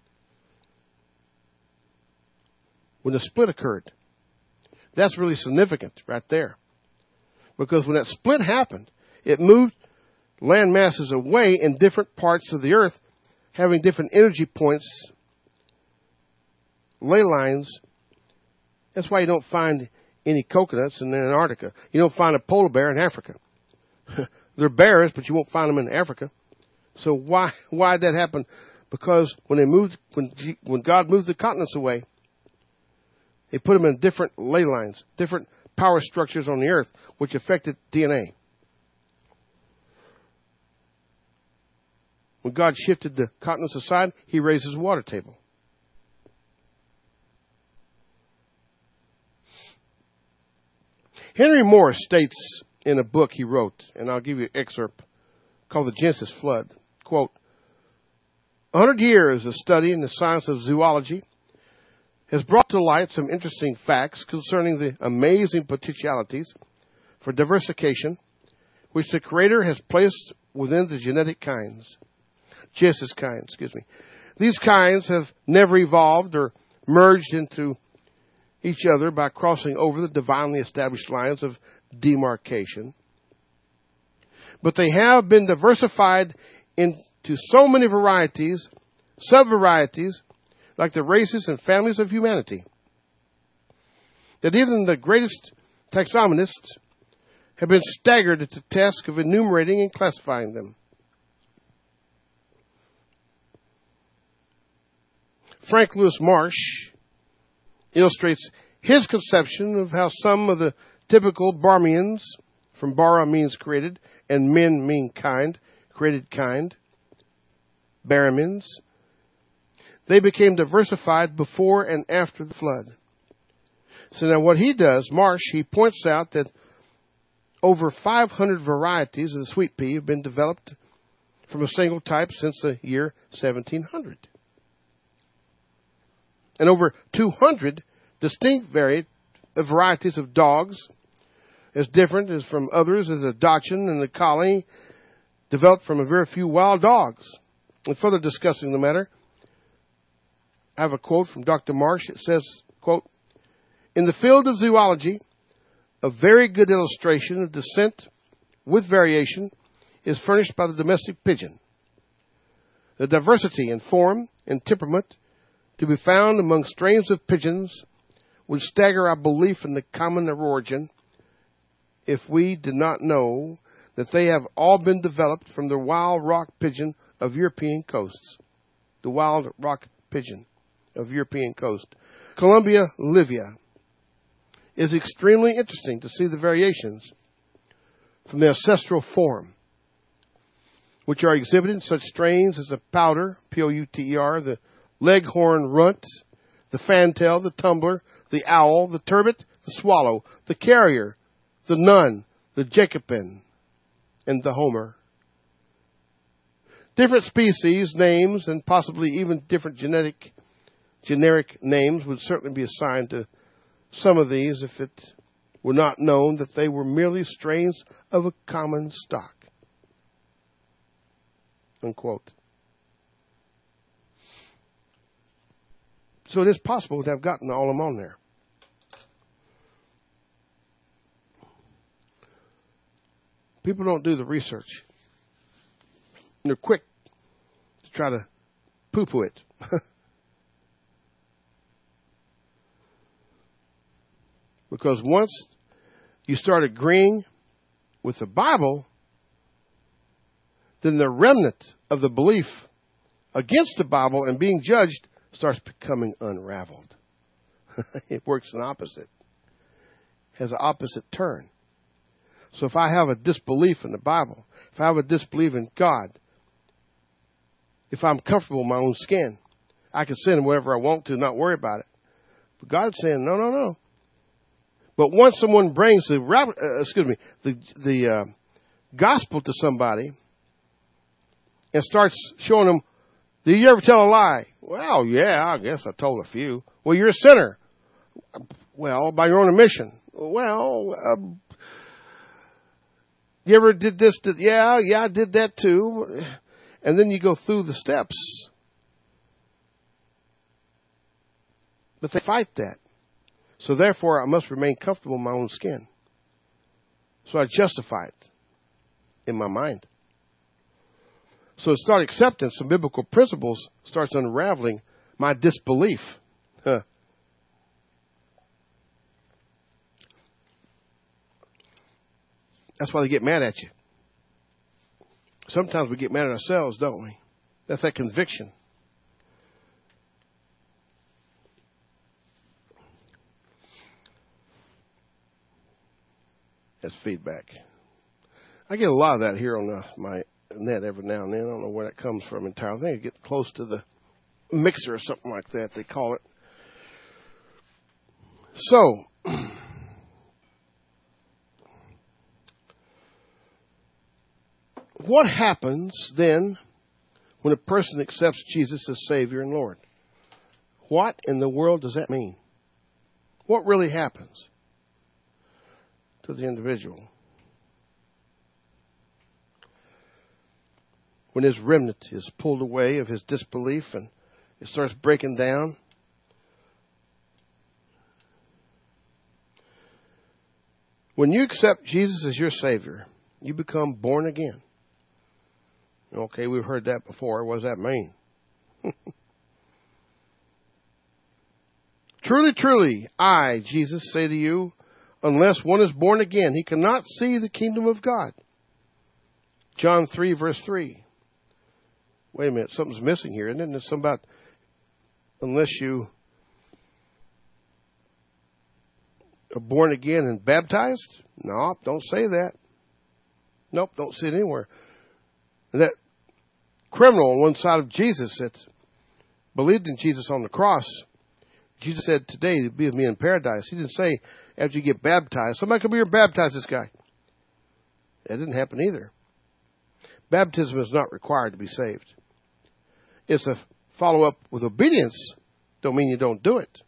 When the split occurred, that's really significant right there. Because when that split happened, it moved land masses away in different parts of the earth, having different energy points, ley lines. That's why you don't find any coconuts in Antarctica. You don't find a polar bear in Africa. They're bears, but you won't find them in Africa. So why why did that happen? Because when they moved, when when God moved the continents away, He put them in different ley lines, different power structures on the earth, which affected D N A. When God shifted the continents aside, He raised His water table. Henry Moore states in a book he wrote, and I'll give you an excerpt, called The Genesis Flood, quote, "A hundred years of study in the science of zoology has brought to light some interesting facts concerning the amazing potentialities for diversification which the Creator has placed within the genetic kinds. Genesis kinds, excuse me. These kinds have never evolved or merged into each other by crossing over the divinely established lines of demarcation. But they have been diversified into so many varieties, sub-varieties, like the races and families of humanity, that even the greatest taxonomists have been staggered at the task of enumerating and classifying them. Frank Lewis Marsh illustrates his conception of how some of the typical Barmians, from bara means created, and men mean kind, created kind, Baramins, they became diversified before and after the flood. So now what he does, Marsh, he points out that over five hundred varieties of the sweet pea have been developed from a single type since the year seventeen hundred. And over two hundred distinct vari- varieties of dogs, as different as from others as a Dachshund and a Collie, developed from a very few wild dogs. And further discussing the matter, I have a quote from Doctor Marsh. It says, quote, "In the field of zoology, a very good illustration of descent with variation is furnished by the domestic pigeon. The diversity in form and temperament to be found among strains of pigeons would stagger our belief in the common origin if we did not know that they have all been developed from the wild rock pigeon of European coasts." The wild rock pigeon of European coast. Columbia livia. Is extremely interesting to see the variations from the ancestral form, which are exhibited in such strains as the pouter, P O U T E R, the leghorn runt, the fantail, the tumbler, the owl, the turbot, the swallow, the carrier, the nun, the Jacobin, and the homer. Different species, names, and possibly even different genetic, generic names would certainly be assigned to some of these if it were not known that they were merely strains of a common stock. Unquote. So it is possible to have gotten all of them on there. People don't do the research. And they're quick to try to poo-poo it. Because once you start agreeing with the Bible, then the remnant of the belief against the Bible and being judged starts becoming unraveled. It works an opposite. Has an opposite turn. So if I have a disbelief in the Bible, if I have a disbelief in God, if I'm comfortable in my own skin, I can sin wherever I want to, not worry about it. But God's saying, no, no, no. But once someone brings the uh, excuse me the the uh, gospel to somebody and starts showing them, do you ever tell a lie? Well, yeah, I guess I told a few. Well, you're a sinner. Well, by your own admission. Well, um, you ever did this? Did, yeah, yeah, I did that too. And then you go through the steps. But they fight that. So therefore, I must remain comfortable in my own skin. So I justify it in my mind. So to start accepting some biblical principles starts unraveling my disbelief. Huh. That's why they get mad at you. Sometimes we get mad at ourselves, don't we? That's that conviction. That's feedback. I get a lot of that here on the, my net every now and then. I don't know where that comes from entirely. I think I get close to the mixer or something like that, they call it. So, what happens then when a person accepts Jesus as Savior and Lord? What in the world does that mean? What really happens to the individual when his remnant is pulled away of his disbelief and it starts breaking down? When you accept Jesus as your Savior, you become born again. Okay, we've heard that before. What does that mean? Truly, truly, I, Jesus, say to you, unless one is born again, he cannot see the kingdom of God. John three, verse three. Wait a minute, something's missing here, isn't it? It's something about unless you are born again and baptized? No, don't say that. Nope, don't see it anywhere. That criminal on one side of Jesus that believed in Jesus on the cross, Jesus said, today you'll be with me in paradise. He didn't say, after you get baptized, somebody come here and baptize this guy. That didn't happen either. Baptism is not required to be saved. It's a follow-up with obedience. Don't mean you don't do it.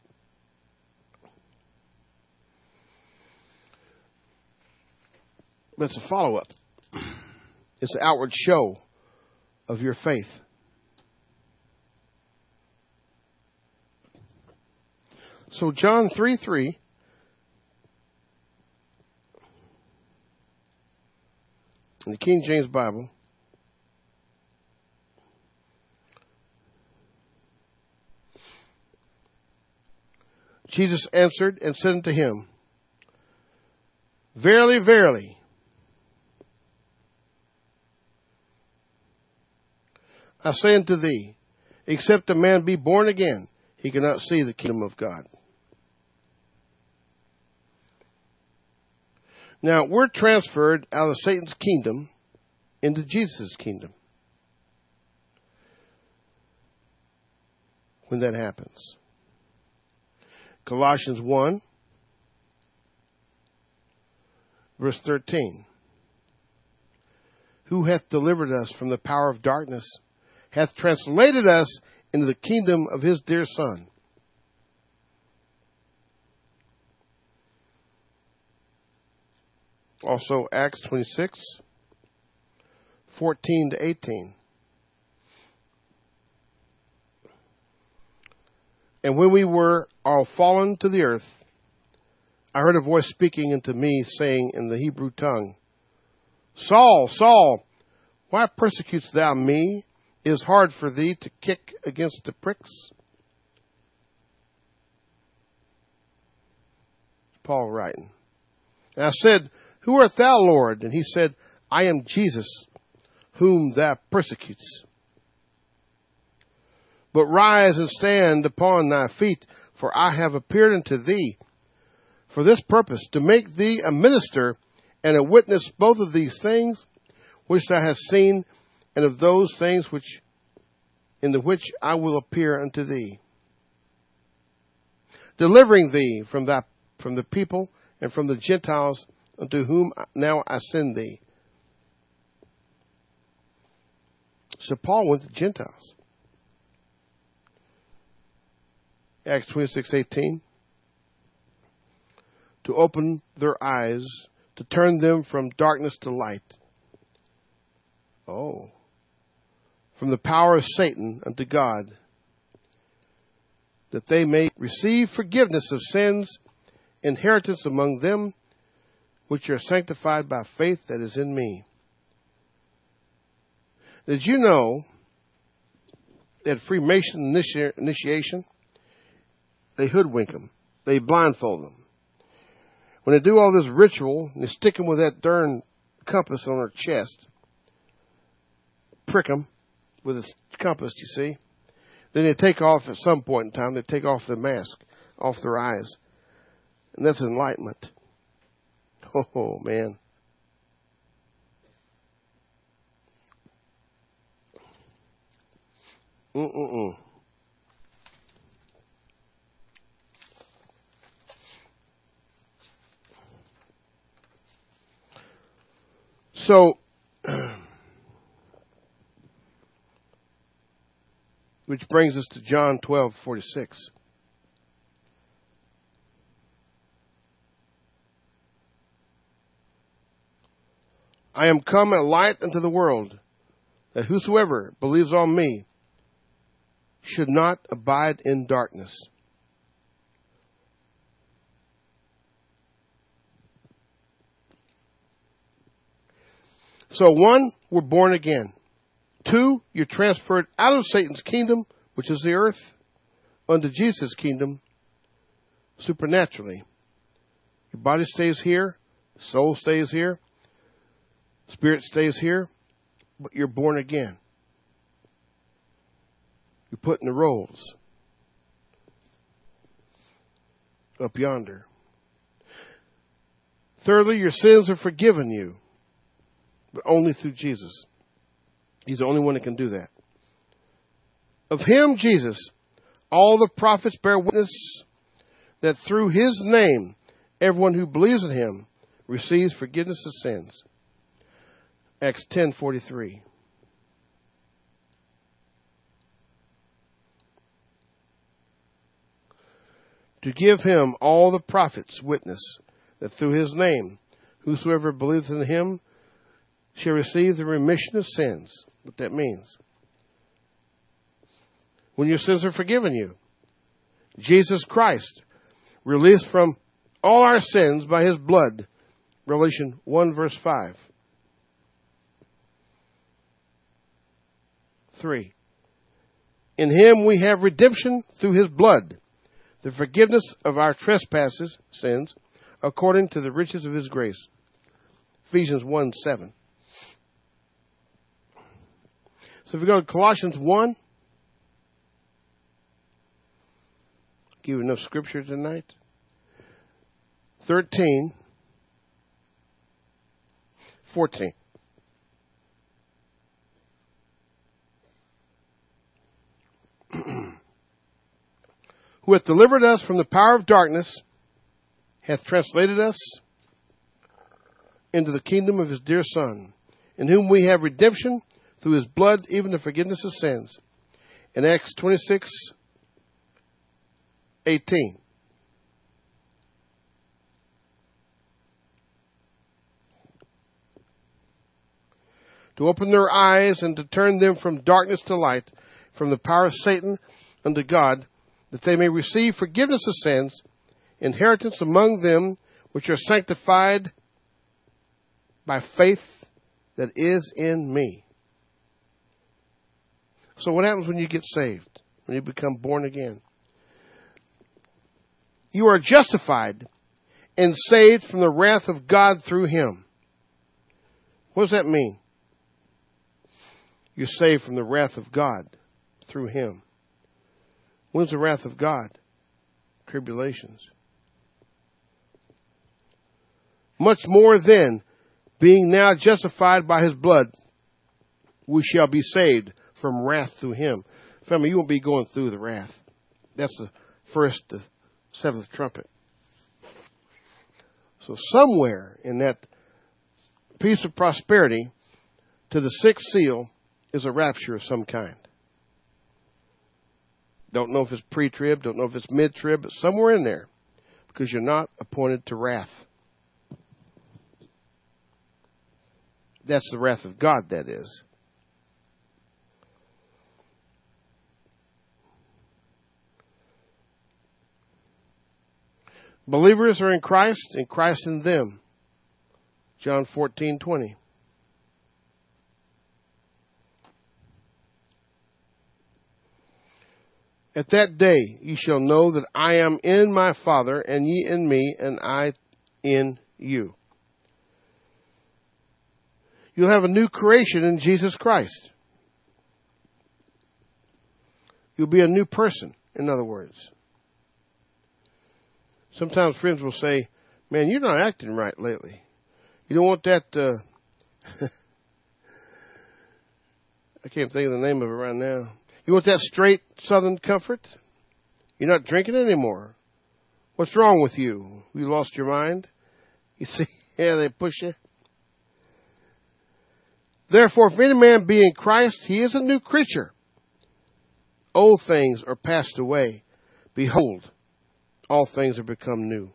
But it's a follow-up. It's an outward show of your faith. So John three three in the King James Bible, Jesus answered and said unto him, Verily, verily, I say unto thee, except a man be born again, he cannot see the kingdom of God. Now, we're transferred out of Satan's kingdom into Jesus' kingdom when that happens. Colossians one, verse thirteen. Who hath delivered us from the power of darkness, hath translated us into the kingdom of his dear Son. Also, Acts twenty-six, fourteen to eighteen. And when we were all fallen to the earth, I heard a voice speaking unto me, saying in the Hebrew tongue, Saul, Saul, why persecutest thou me? It is hard for thee to kick against the pricks. Paul writing. And I said, Who art thou, Lord? And he said, I am Jesus, whom thou persecutest. But rise and stand upon thy feet, for I have appeared unto thee for this purpose, to make thee a minister and a witness both of these things which thou hast seen, and of those things which in the which I will appear unto thee, delivering thee from that from the people and from the Gentiles, unto whom now I send thee. So Paul went to Gentiles. Acts twenty-six eighteen. To open their eyes, to turn them from darkness to light. Oh. From the power of Satan unto God, that they may receive forgiveness of sins, inheritance among them which are sanctified by faith that is in me. Did you know that Freemason initi- initiation, they hoodwink them, they blindfold them. When they do all this ritual, and they stick them with that darn compass on their chest, prick them with a compass, you see. Then they take off, at some point in time, they take off the mask, off their eyes. And that's enlightenment. Oh, man. Mm-mm-mm. So, which brings us to John twelve forty-six. I am come a light into the world, that whosoever believes on me should not abide in darkness. So one, we're born again. Two, you're transferred out of Satan's kingdom, which is the earth, unto Jesus' kingdom, supernaturally. Your body stays here, soul stays here, spirit stays here, but you're born again. You're put in the rolls up yonder. Thirdly, your sins are forgiven you, but only through Jesus. He's the only one that can do that. Of him, Jesus, all the prophets bear witness that through his name, everyone who believes in him receives forgiveness of sins. Acts ten forty-three. To give him all the prophets witness that through his name, whosoever believeth in him shall receive the remission of sins. What that means. When your sins are forgiven you. Jesus Christ, released from all our sins by his blood. Revelation one verse five. Three. In him we have redemption through his blood, the forgiveness of our trespasses, sins, according to the riches of his grace. Ephesians one seven. So if we go to Colossians one, give you enough scripture tonight. thirteen, fourteen. Who hath delivered us from the power of darkness, hath translated us into the kingdom of his dear Son, in whom we have redemption through his blood, even the forgiveness of sins. In Acts twenty-six eighteen. To open their eyes and to turn them from darkness to light, from the power of Satan unto God, that they may receive forgiveness of sins, inheritance among them which are sanctified by faith that is in me. So what happens when you get saved? When you become born again? You are justified and saved from the wrath of God through him. What does that mean? You're saved from the wrath of God through him. When's the wrath of God? Tribulations. Much more then, being now justified by his blood, we shall be saved from wrath through him. Family, you won't be going through the wrath. That's the first, the seventh trumpet. So somewhere in that piece of prosperity to the sixth seal is a rapture of some kind. Don't know if it's pre-trib, don't know if it's mid-trib, but somewhere in there, because you're not appointed to wrath. That's the wrath of God, that is. Believers are in Christ, and Christ in them. John fourteen twenty. At that day ye shall know that I am in my Father, and ye in me, and I in you. You'll have a new creation in Jesus Christ. You'll be a new person, in other words. Sometimes friends will say, man, you're not acting right lately. You don't want that, uh, I can't think of the name of it right now. You want that straight Southern comfort? You're not drinking anymore. What's wrong with you? You lost your mind? You see, yeah, they push you. Therefore, if any man be in Christ, he is a new creature. Old things are passed away. Behold, all things are become new.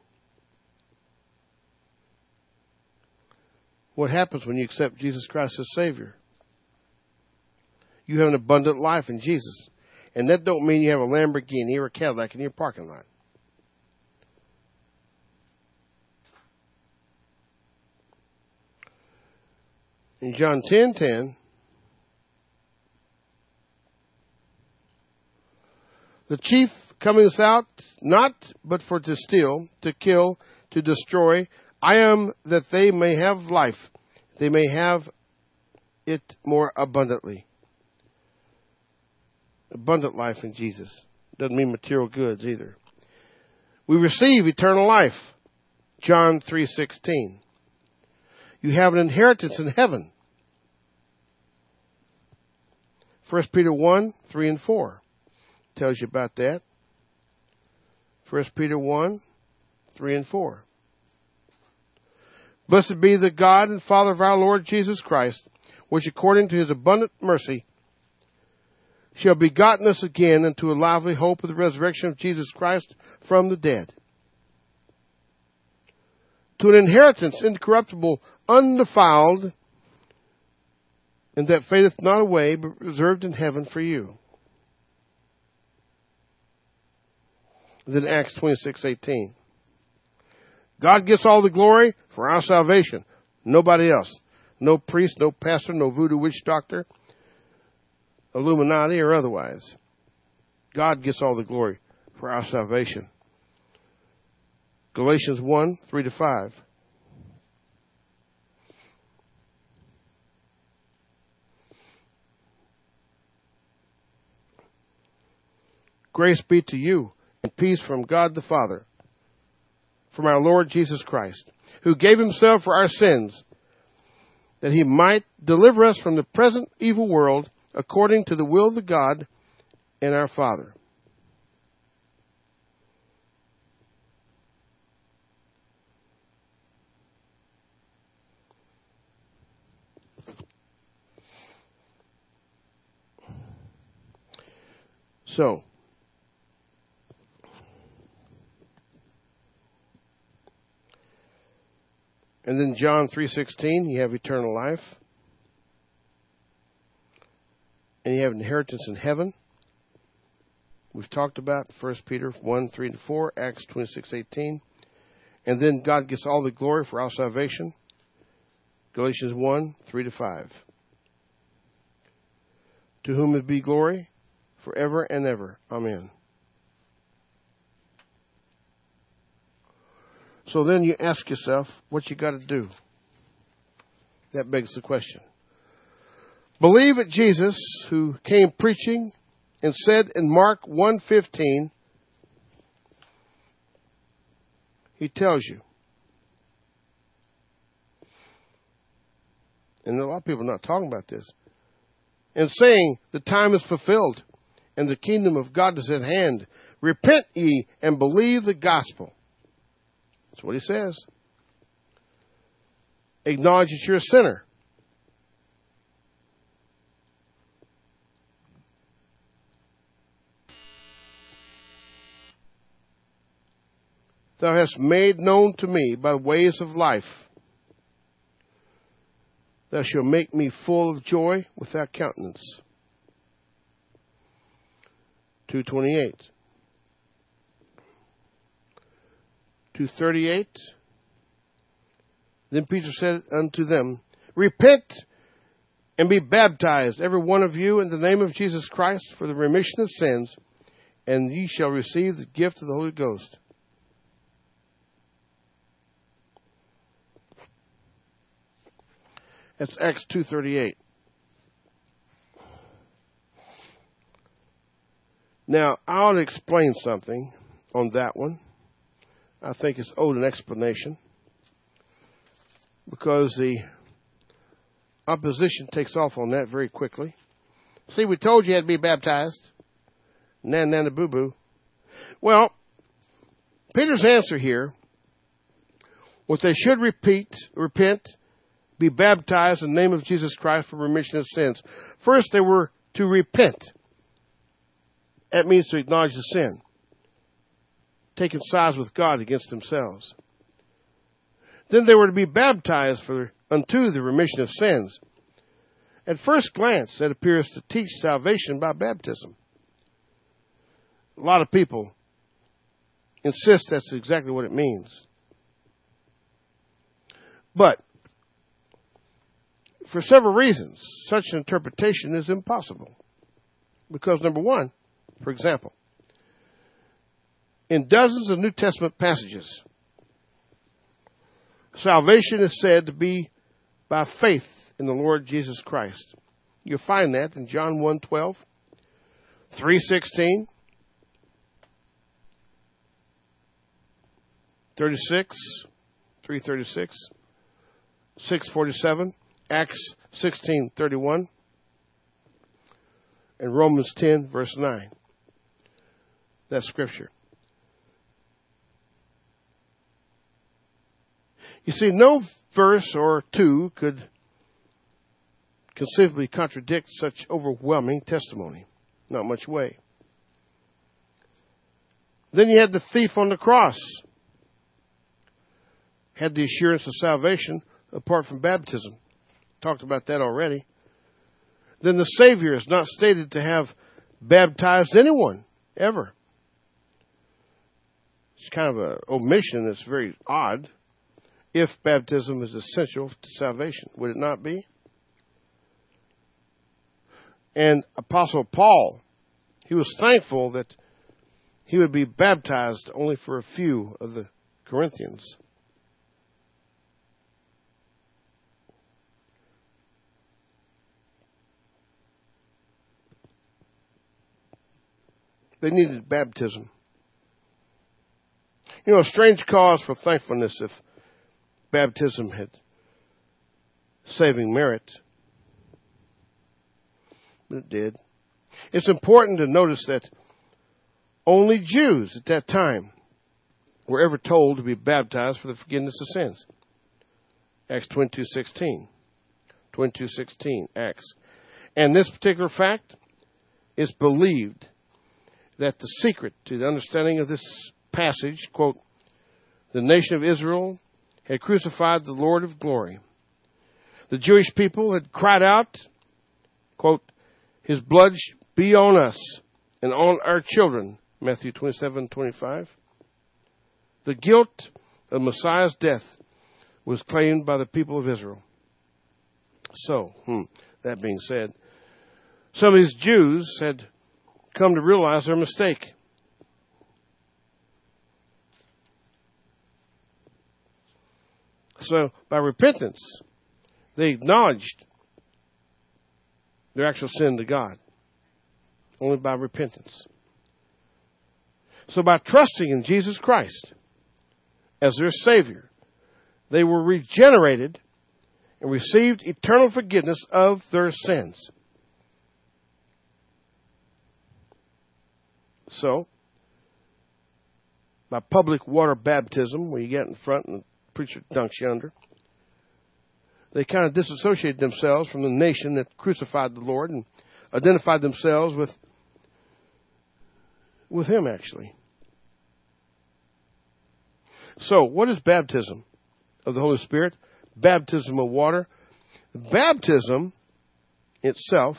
What happens when you accept Jesus Christ as Savior? You have an abundant life in Jesus. And that don't mean you have a Lamborghini or a Cadillac in your parking lot. In John ten ten, the chief cometh out not but for to steal, to kill, to destroy. I am that they may have life. They may have it more abundantly. Abundant life in Jesus. Doesn't mean material goods either. We receive eternal life. John three sixteen. You have an inheritance in heaven. First Peter one, three and four tells you about that. First Peter one, three and four. Blessed be the God and Father of our Lord Jesus Christ, which according to his abundant mercy shall begotten us again unto a lively hope of the resurrection of Jesus Christ from the dead, to an inheritance incorruptible, undefiled, and that fadeth not away, but reserved in heaven for you. And then Acts twenty-six eighteen. God gets all the glory for our salvation. Nobody else. No priest, no pastor, no voodoo witch doctor, Illuminati or otherwise. God gets all the glory for our salvation. Galatians one, three to five. Grace be to you and peace from God the Father, from our Lord Jesus Christ, who gave himself for our sins, that he might deliver us from the present evil world, according to the will of the God and our Father. So, and then John three sixteen, you have eternal life. And you have inheritance in heaven. We've talked about First Peter one, three and four, Acts twenty-six eighteen. And then God gets all the glory for our salvation. Galatians one, three to five. To whom it be glory forever and ever. Amen. So then you ask yourself what you got to do. That begs the question. Believe that Jesus, who came preaching and said in Mark one fifteen, he tells you, and a lot of people are not talking about this, and saying, the time is fulfilled, and the kingdom of God is at hand. Repent ye, and believe the gospel. That's what he says. Acknowledge that you're a sinner. Thou hast made known to me by ways of life. Thou shalt make me full of joy without countenance. two twenty-eight. two thirty-eight. Then Peter said unto them, Repent and be baptized, every one of you, in the name of Jesus Christ, for the remission of sins, and ye shall receive the gift of the Holy Ghost. That's Acts two thirty-eight. Now, I ought to explain something on that one. I think it's owed an explanation, because the opposition takes off on that very quickly. See, we told you you had to be baptized. Nan, nan, boo, boo. Well, Peter's answer here was they should repeat, repent, be baptized in the name of Jesus Christ for remission of sins. First, they were to repent. That means to acknowledge the sin, taking sides with God against themselves. Then they were to be baptized for unto the remission of sins. At first glance, that appears to teach salvation by baptism. A lot of people insist that's exactly what it means. But for several reasons, such an interpretation is impossible. Because, number one, for example, in dozens of New Testament passages, salvation is said to be by faith in the Lord Jesus Christ. You'll find that in John one twelve, three sixteen, thirty-six, three thirty-six, six forty-seven, Acts sixteen thirty-one, and Romans ten verse nine. That's scripture. You see, no verse or two could conceivably contradict such overwhelming testimony. Not much way. Then you had the thief on the cross. Had the assurance of salvation apart from baptism. Talked about that already. Then the Savior is not stated to have baptized anyone, ever. It's kind of an omission that's very odd. If baptism is essential to salvation, would it not be? And Apostle Paul, he was thankful that he would be baptized only for a few of the Corinthians. They needed baptism. You know, a strange cause for thankfulness if baptism had saving merit. But it did. It's important to notice that only Jews at that time were ever told to be baptized for the forgiveness of sins. Acts twenty-two sixteen. twenty-two sixteen, Acts. And this particular fact is believed that the secret to the understanding of this passage, quote, the nation of Israel had crucified the Lord of glory. The Jewish people had cried out, quote, his blood be on us and on our children, Matthew twenty-seven twenty-five. The guilt of Messiah's death was claimed by the people of Israel. So, hmm, that being said, some of these Jews had come to realize their mistake. So, by repentance, they acknowledged their actual sin to God. Only by repentance. So, by trusting in Jesus Christ as their Savior, they were regenerated and received eternal forgiveness of their sins. So, by public water baptism, where you get in front and the preacher dunks you under, they kind of disassociated themselves from the nation that crucified the Lord and identified themselves with, with Him, actually. So, what is baptism of the Holy Spirit? Baptism of water. Baptism itself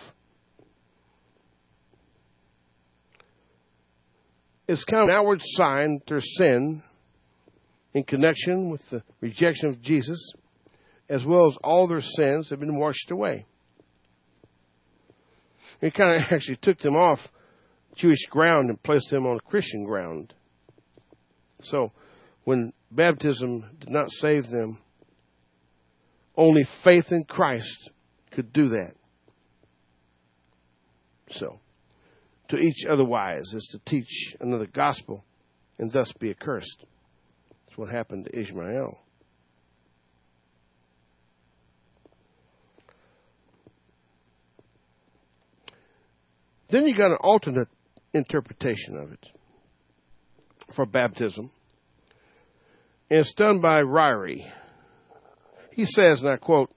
is kind of an outward sign that their sin in connection with the rejection of Jesus, as well as all their sins have been washed away. It kind of actually took them off Jewish ground and placed them on Christian ground. So, when baptism did not save them, only faith in Christ could do that. So, to each otherwise is to teach another gospel and thus be accursed. That's what happened to Ishmael. Then you got an alternate interpretation of it for baptism. And it's done by Ryrie. He says, and I quote,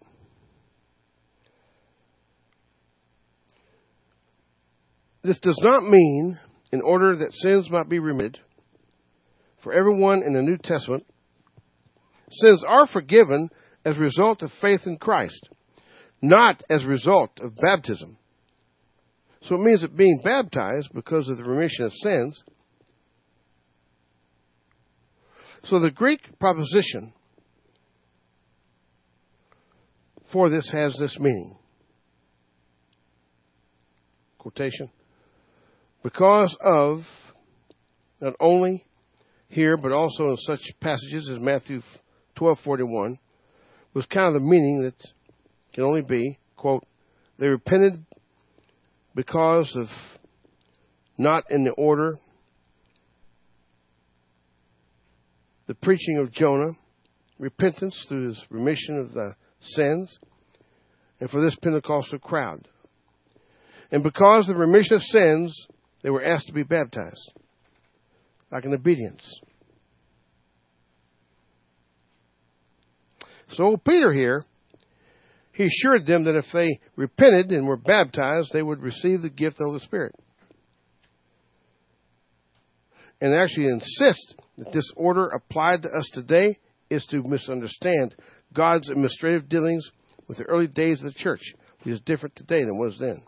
"This does not mean, in order that sins might be remitted, for everyone in the New Testament, sins are forgiven as a result of faith in Christ, not as a result of baptism. So it means that being baptized because of the remission of sins." So the Greek proposition for this has this meaning. Quotation. "Because of, not only here, but also in such passages as Matthew twelve forty-one, was kind of the meaning that can only be, quote, "They repented because of not in the order the preaching of Jonah, repentance through his remission of the sins, and for this Pentecostal crowd. And because of the remission of sins, they were asked to be baptized, like an obedience." So Peter here, he assured them that if they repented and were baptized, they would receive the gift of the Holy Spirit. And actually insist that this order applied to us today is to misunderstand God's administrative dealings with the early days of the church, which is different today than it was then.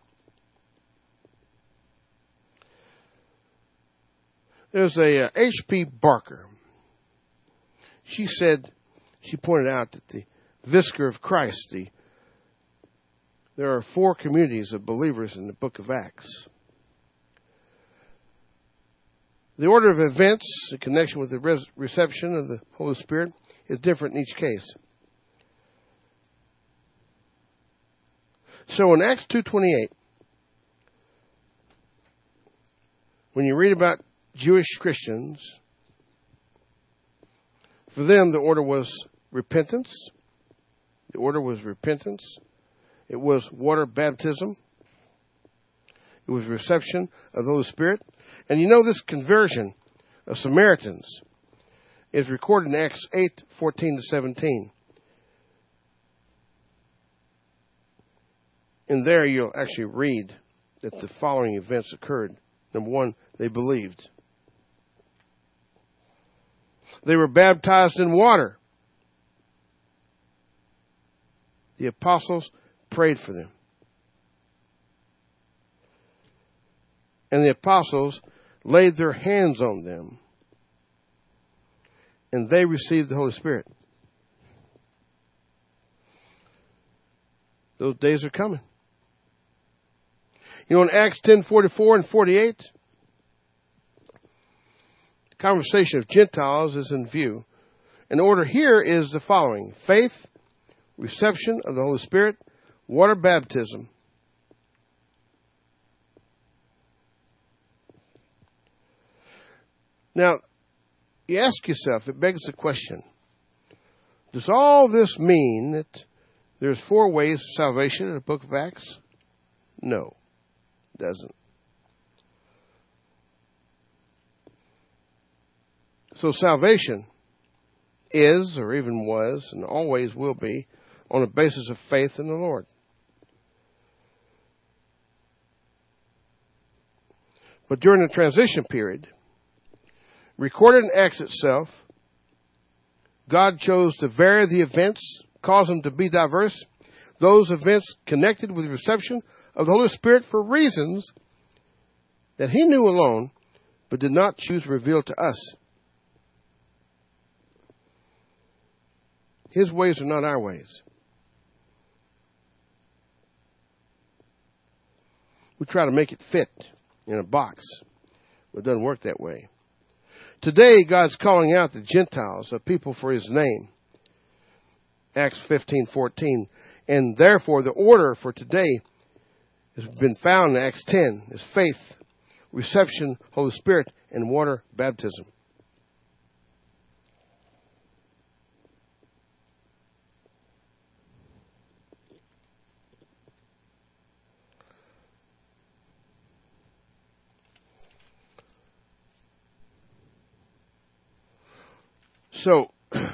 There's a uh, H P Barker. She said, she pointed out that the Vicar of Christ, the there are four communities of believers in the book of Acts. The order of events in connection with the res- reception of the Holy Spirit is different in each case. So in Acts two twenty-eight, when you read about Jewish Christians, for them the order was repentance. The order was repentance. It was water baptism. It was reception of the Holy Spirit. And you know this conversion of Samaritans is recorded in Acts eight fourteen to seventeen. And there you'll actually read that the following events occurred. Number one, they believed. They were baptized in water. The apostles prayed for them. And the apostles laid their hands on them. And they received the Holy Spirit. Those days are coming. You know, in Acts ten forty-four and forty-eight, the conversation of Gentiles is in view. And the order here is the following: faith, reception of the Holy Spirit, water baptism. Now, you ask yourself, it begs the question, does all this mean that There's four ways of salvation in the book of Acts? No, it doesn't. So salvation is, or even was, and always will be, on the basis of faith in the Lord. But during the transition period, recorded in Acts itself, God chose to vary the events, cause them to be diverse. Those events connected with the reception of the Holy Spirit for reasons that He knew alone, but did not choose to reveal to us. His ways are not our ways. We try to make it fit in a box. It doesn't work that way. Today, God's calling out the Gentiles, a people for His name. Acts fifteen fourteen. And therefore, the order for today has been found in Acts ten. Is faith, reception, Holy Spirit, and water baptism. So,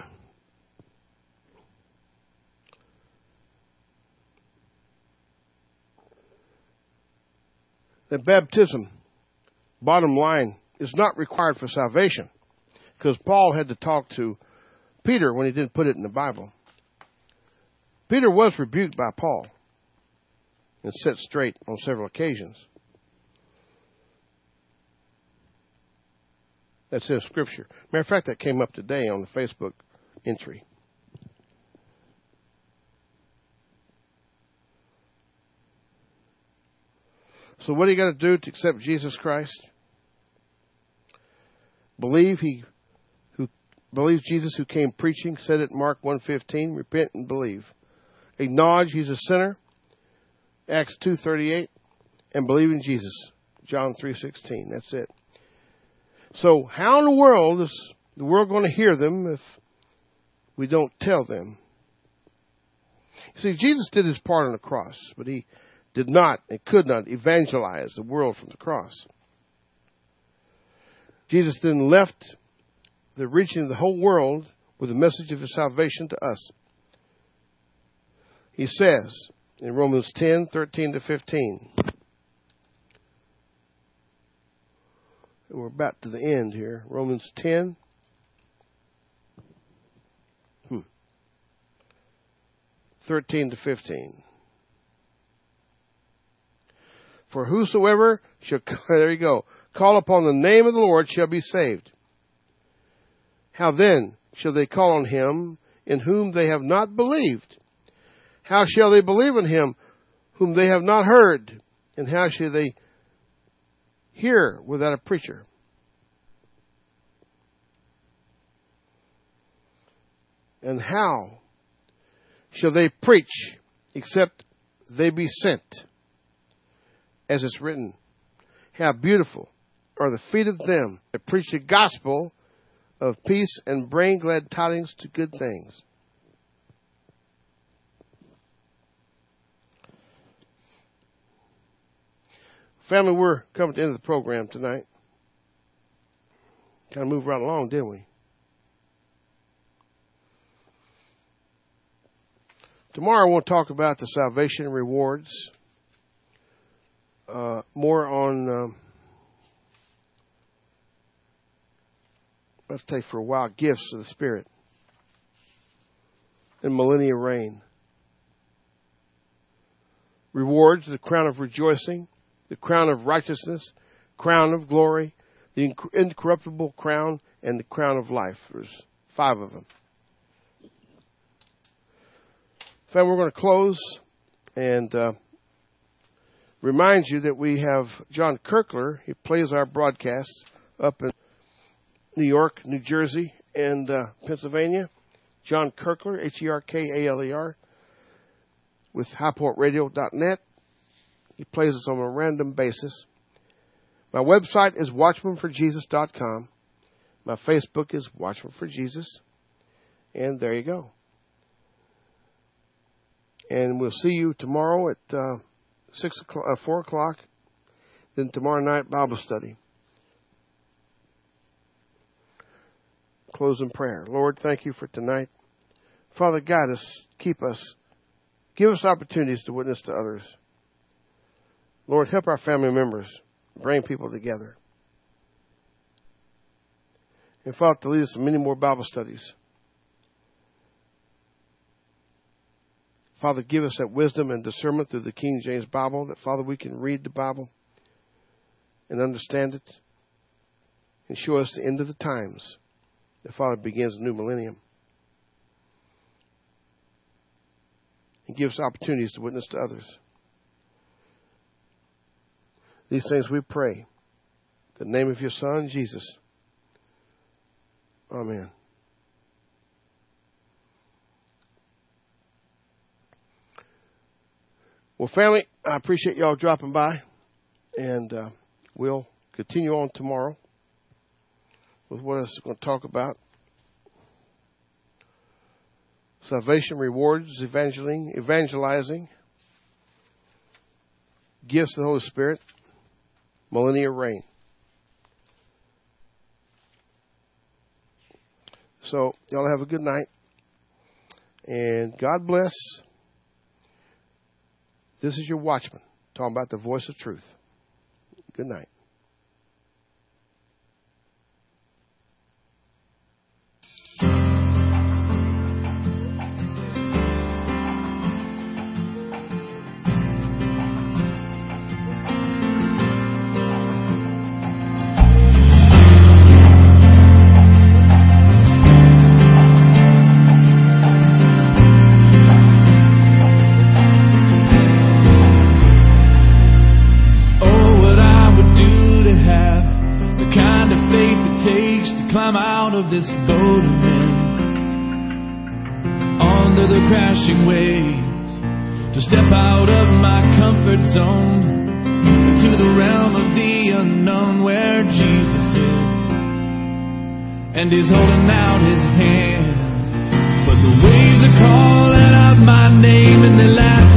the baptism, bottom line, is not required for salvation, because Paul had to talk to Peter when he didn't put it in the Bible. Peter was rebuked by Paul and set straight on several occasions. That's in Scripture. Matter of fact, that came up today on the Facebook entry. So what do you got to do to accept Jesus Christ? Believe he who believes Jesus who came preaching, said it in Mark one fifteen, repent and believe. Acknowledge He's a sinner, Acts two thirty-eight, and believe in Jesus, John three sixteen. That's it. So how in the world is the world going to hear them if we don't tell them? See, Jesus did His part on the cross, but He did not and could not evangelize the world from the cross. Jesus then left the reaching of the whole world with the message of His salvation to us. He says in Romans ten thirteen to fifteen, and we're about to the end here. Romans ten. Hmm. thirteen to fifteen. For whosoever shall, there you go, call upon the name of the Lord shall be saved. How then shall they call on Him in whom they have not believed? How shall they believe in Him whom they have not heard? And how shall they hear without a preacher? And how shall they preach except they be sent? As it's written, how beautiful are the feet of them that preach the gospel of peace and bring glad tidings to good things. Family, we're coming to the end of the program tonight. Kind of moved right along, didn't we? Tomorrow I want to talk about the salvation rewards. Uh, more on, um, let's take for a while, gifts of the Spirit and millennial reign. Rewards, the crown of rejoicing, the crown of righteousness, crown of glory, the incorruptible crown, and the crown of life. There's five of them. Family, we're going to close and uh, remind you that we have John Kirkler. He plays our broadcasts up in New York, New Jersey, and uh, Pennsylvania. John Kirkler, H E R K A L E R, with high point radio dot net. He plays us on a random basis. My website is watchman for jesus dot com. My Facebook is Watchman for Jesus. And there you go. And we'll see you tomorrow at uh, six o'clock, uh, four o'clock. Then tomorrow night, Bible study. Close in prayer. Lord, thank you for tonight. Father, guide us, keep us, give us opportunities to witness to others. Lord, help our family members, bring people together. And Father, to lead us in many more Bible studies. Father, give us that wisdom and discernment through the King James Bible, that, Father, we can read the Bible and understand it and show us the end of the times. That, Father, begins a new millennium. And give us opportunities to witness to others. These things we pray. In the name of your Son, Jesus. Amen. Well, family, I appreciate y'all dropping by, and uh, we'll continue on tomorrow with what I was going to talk about. Salvation, rewards, evangelizing, evangelizing, gifts of the Holy Spirit, millennial reign. So, y'all have a good night, and God bless. This is your Watchman, talking about the voice of truth. Good night. Climb out of this boat I'm in, onto the crashing waves, to step out of my comfort zone, into the realm of the unknown where Jesus is, and He's holding out His hand. But the waves are calling out my name and they laugh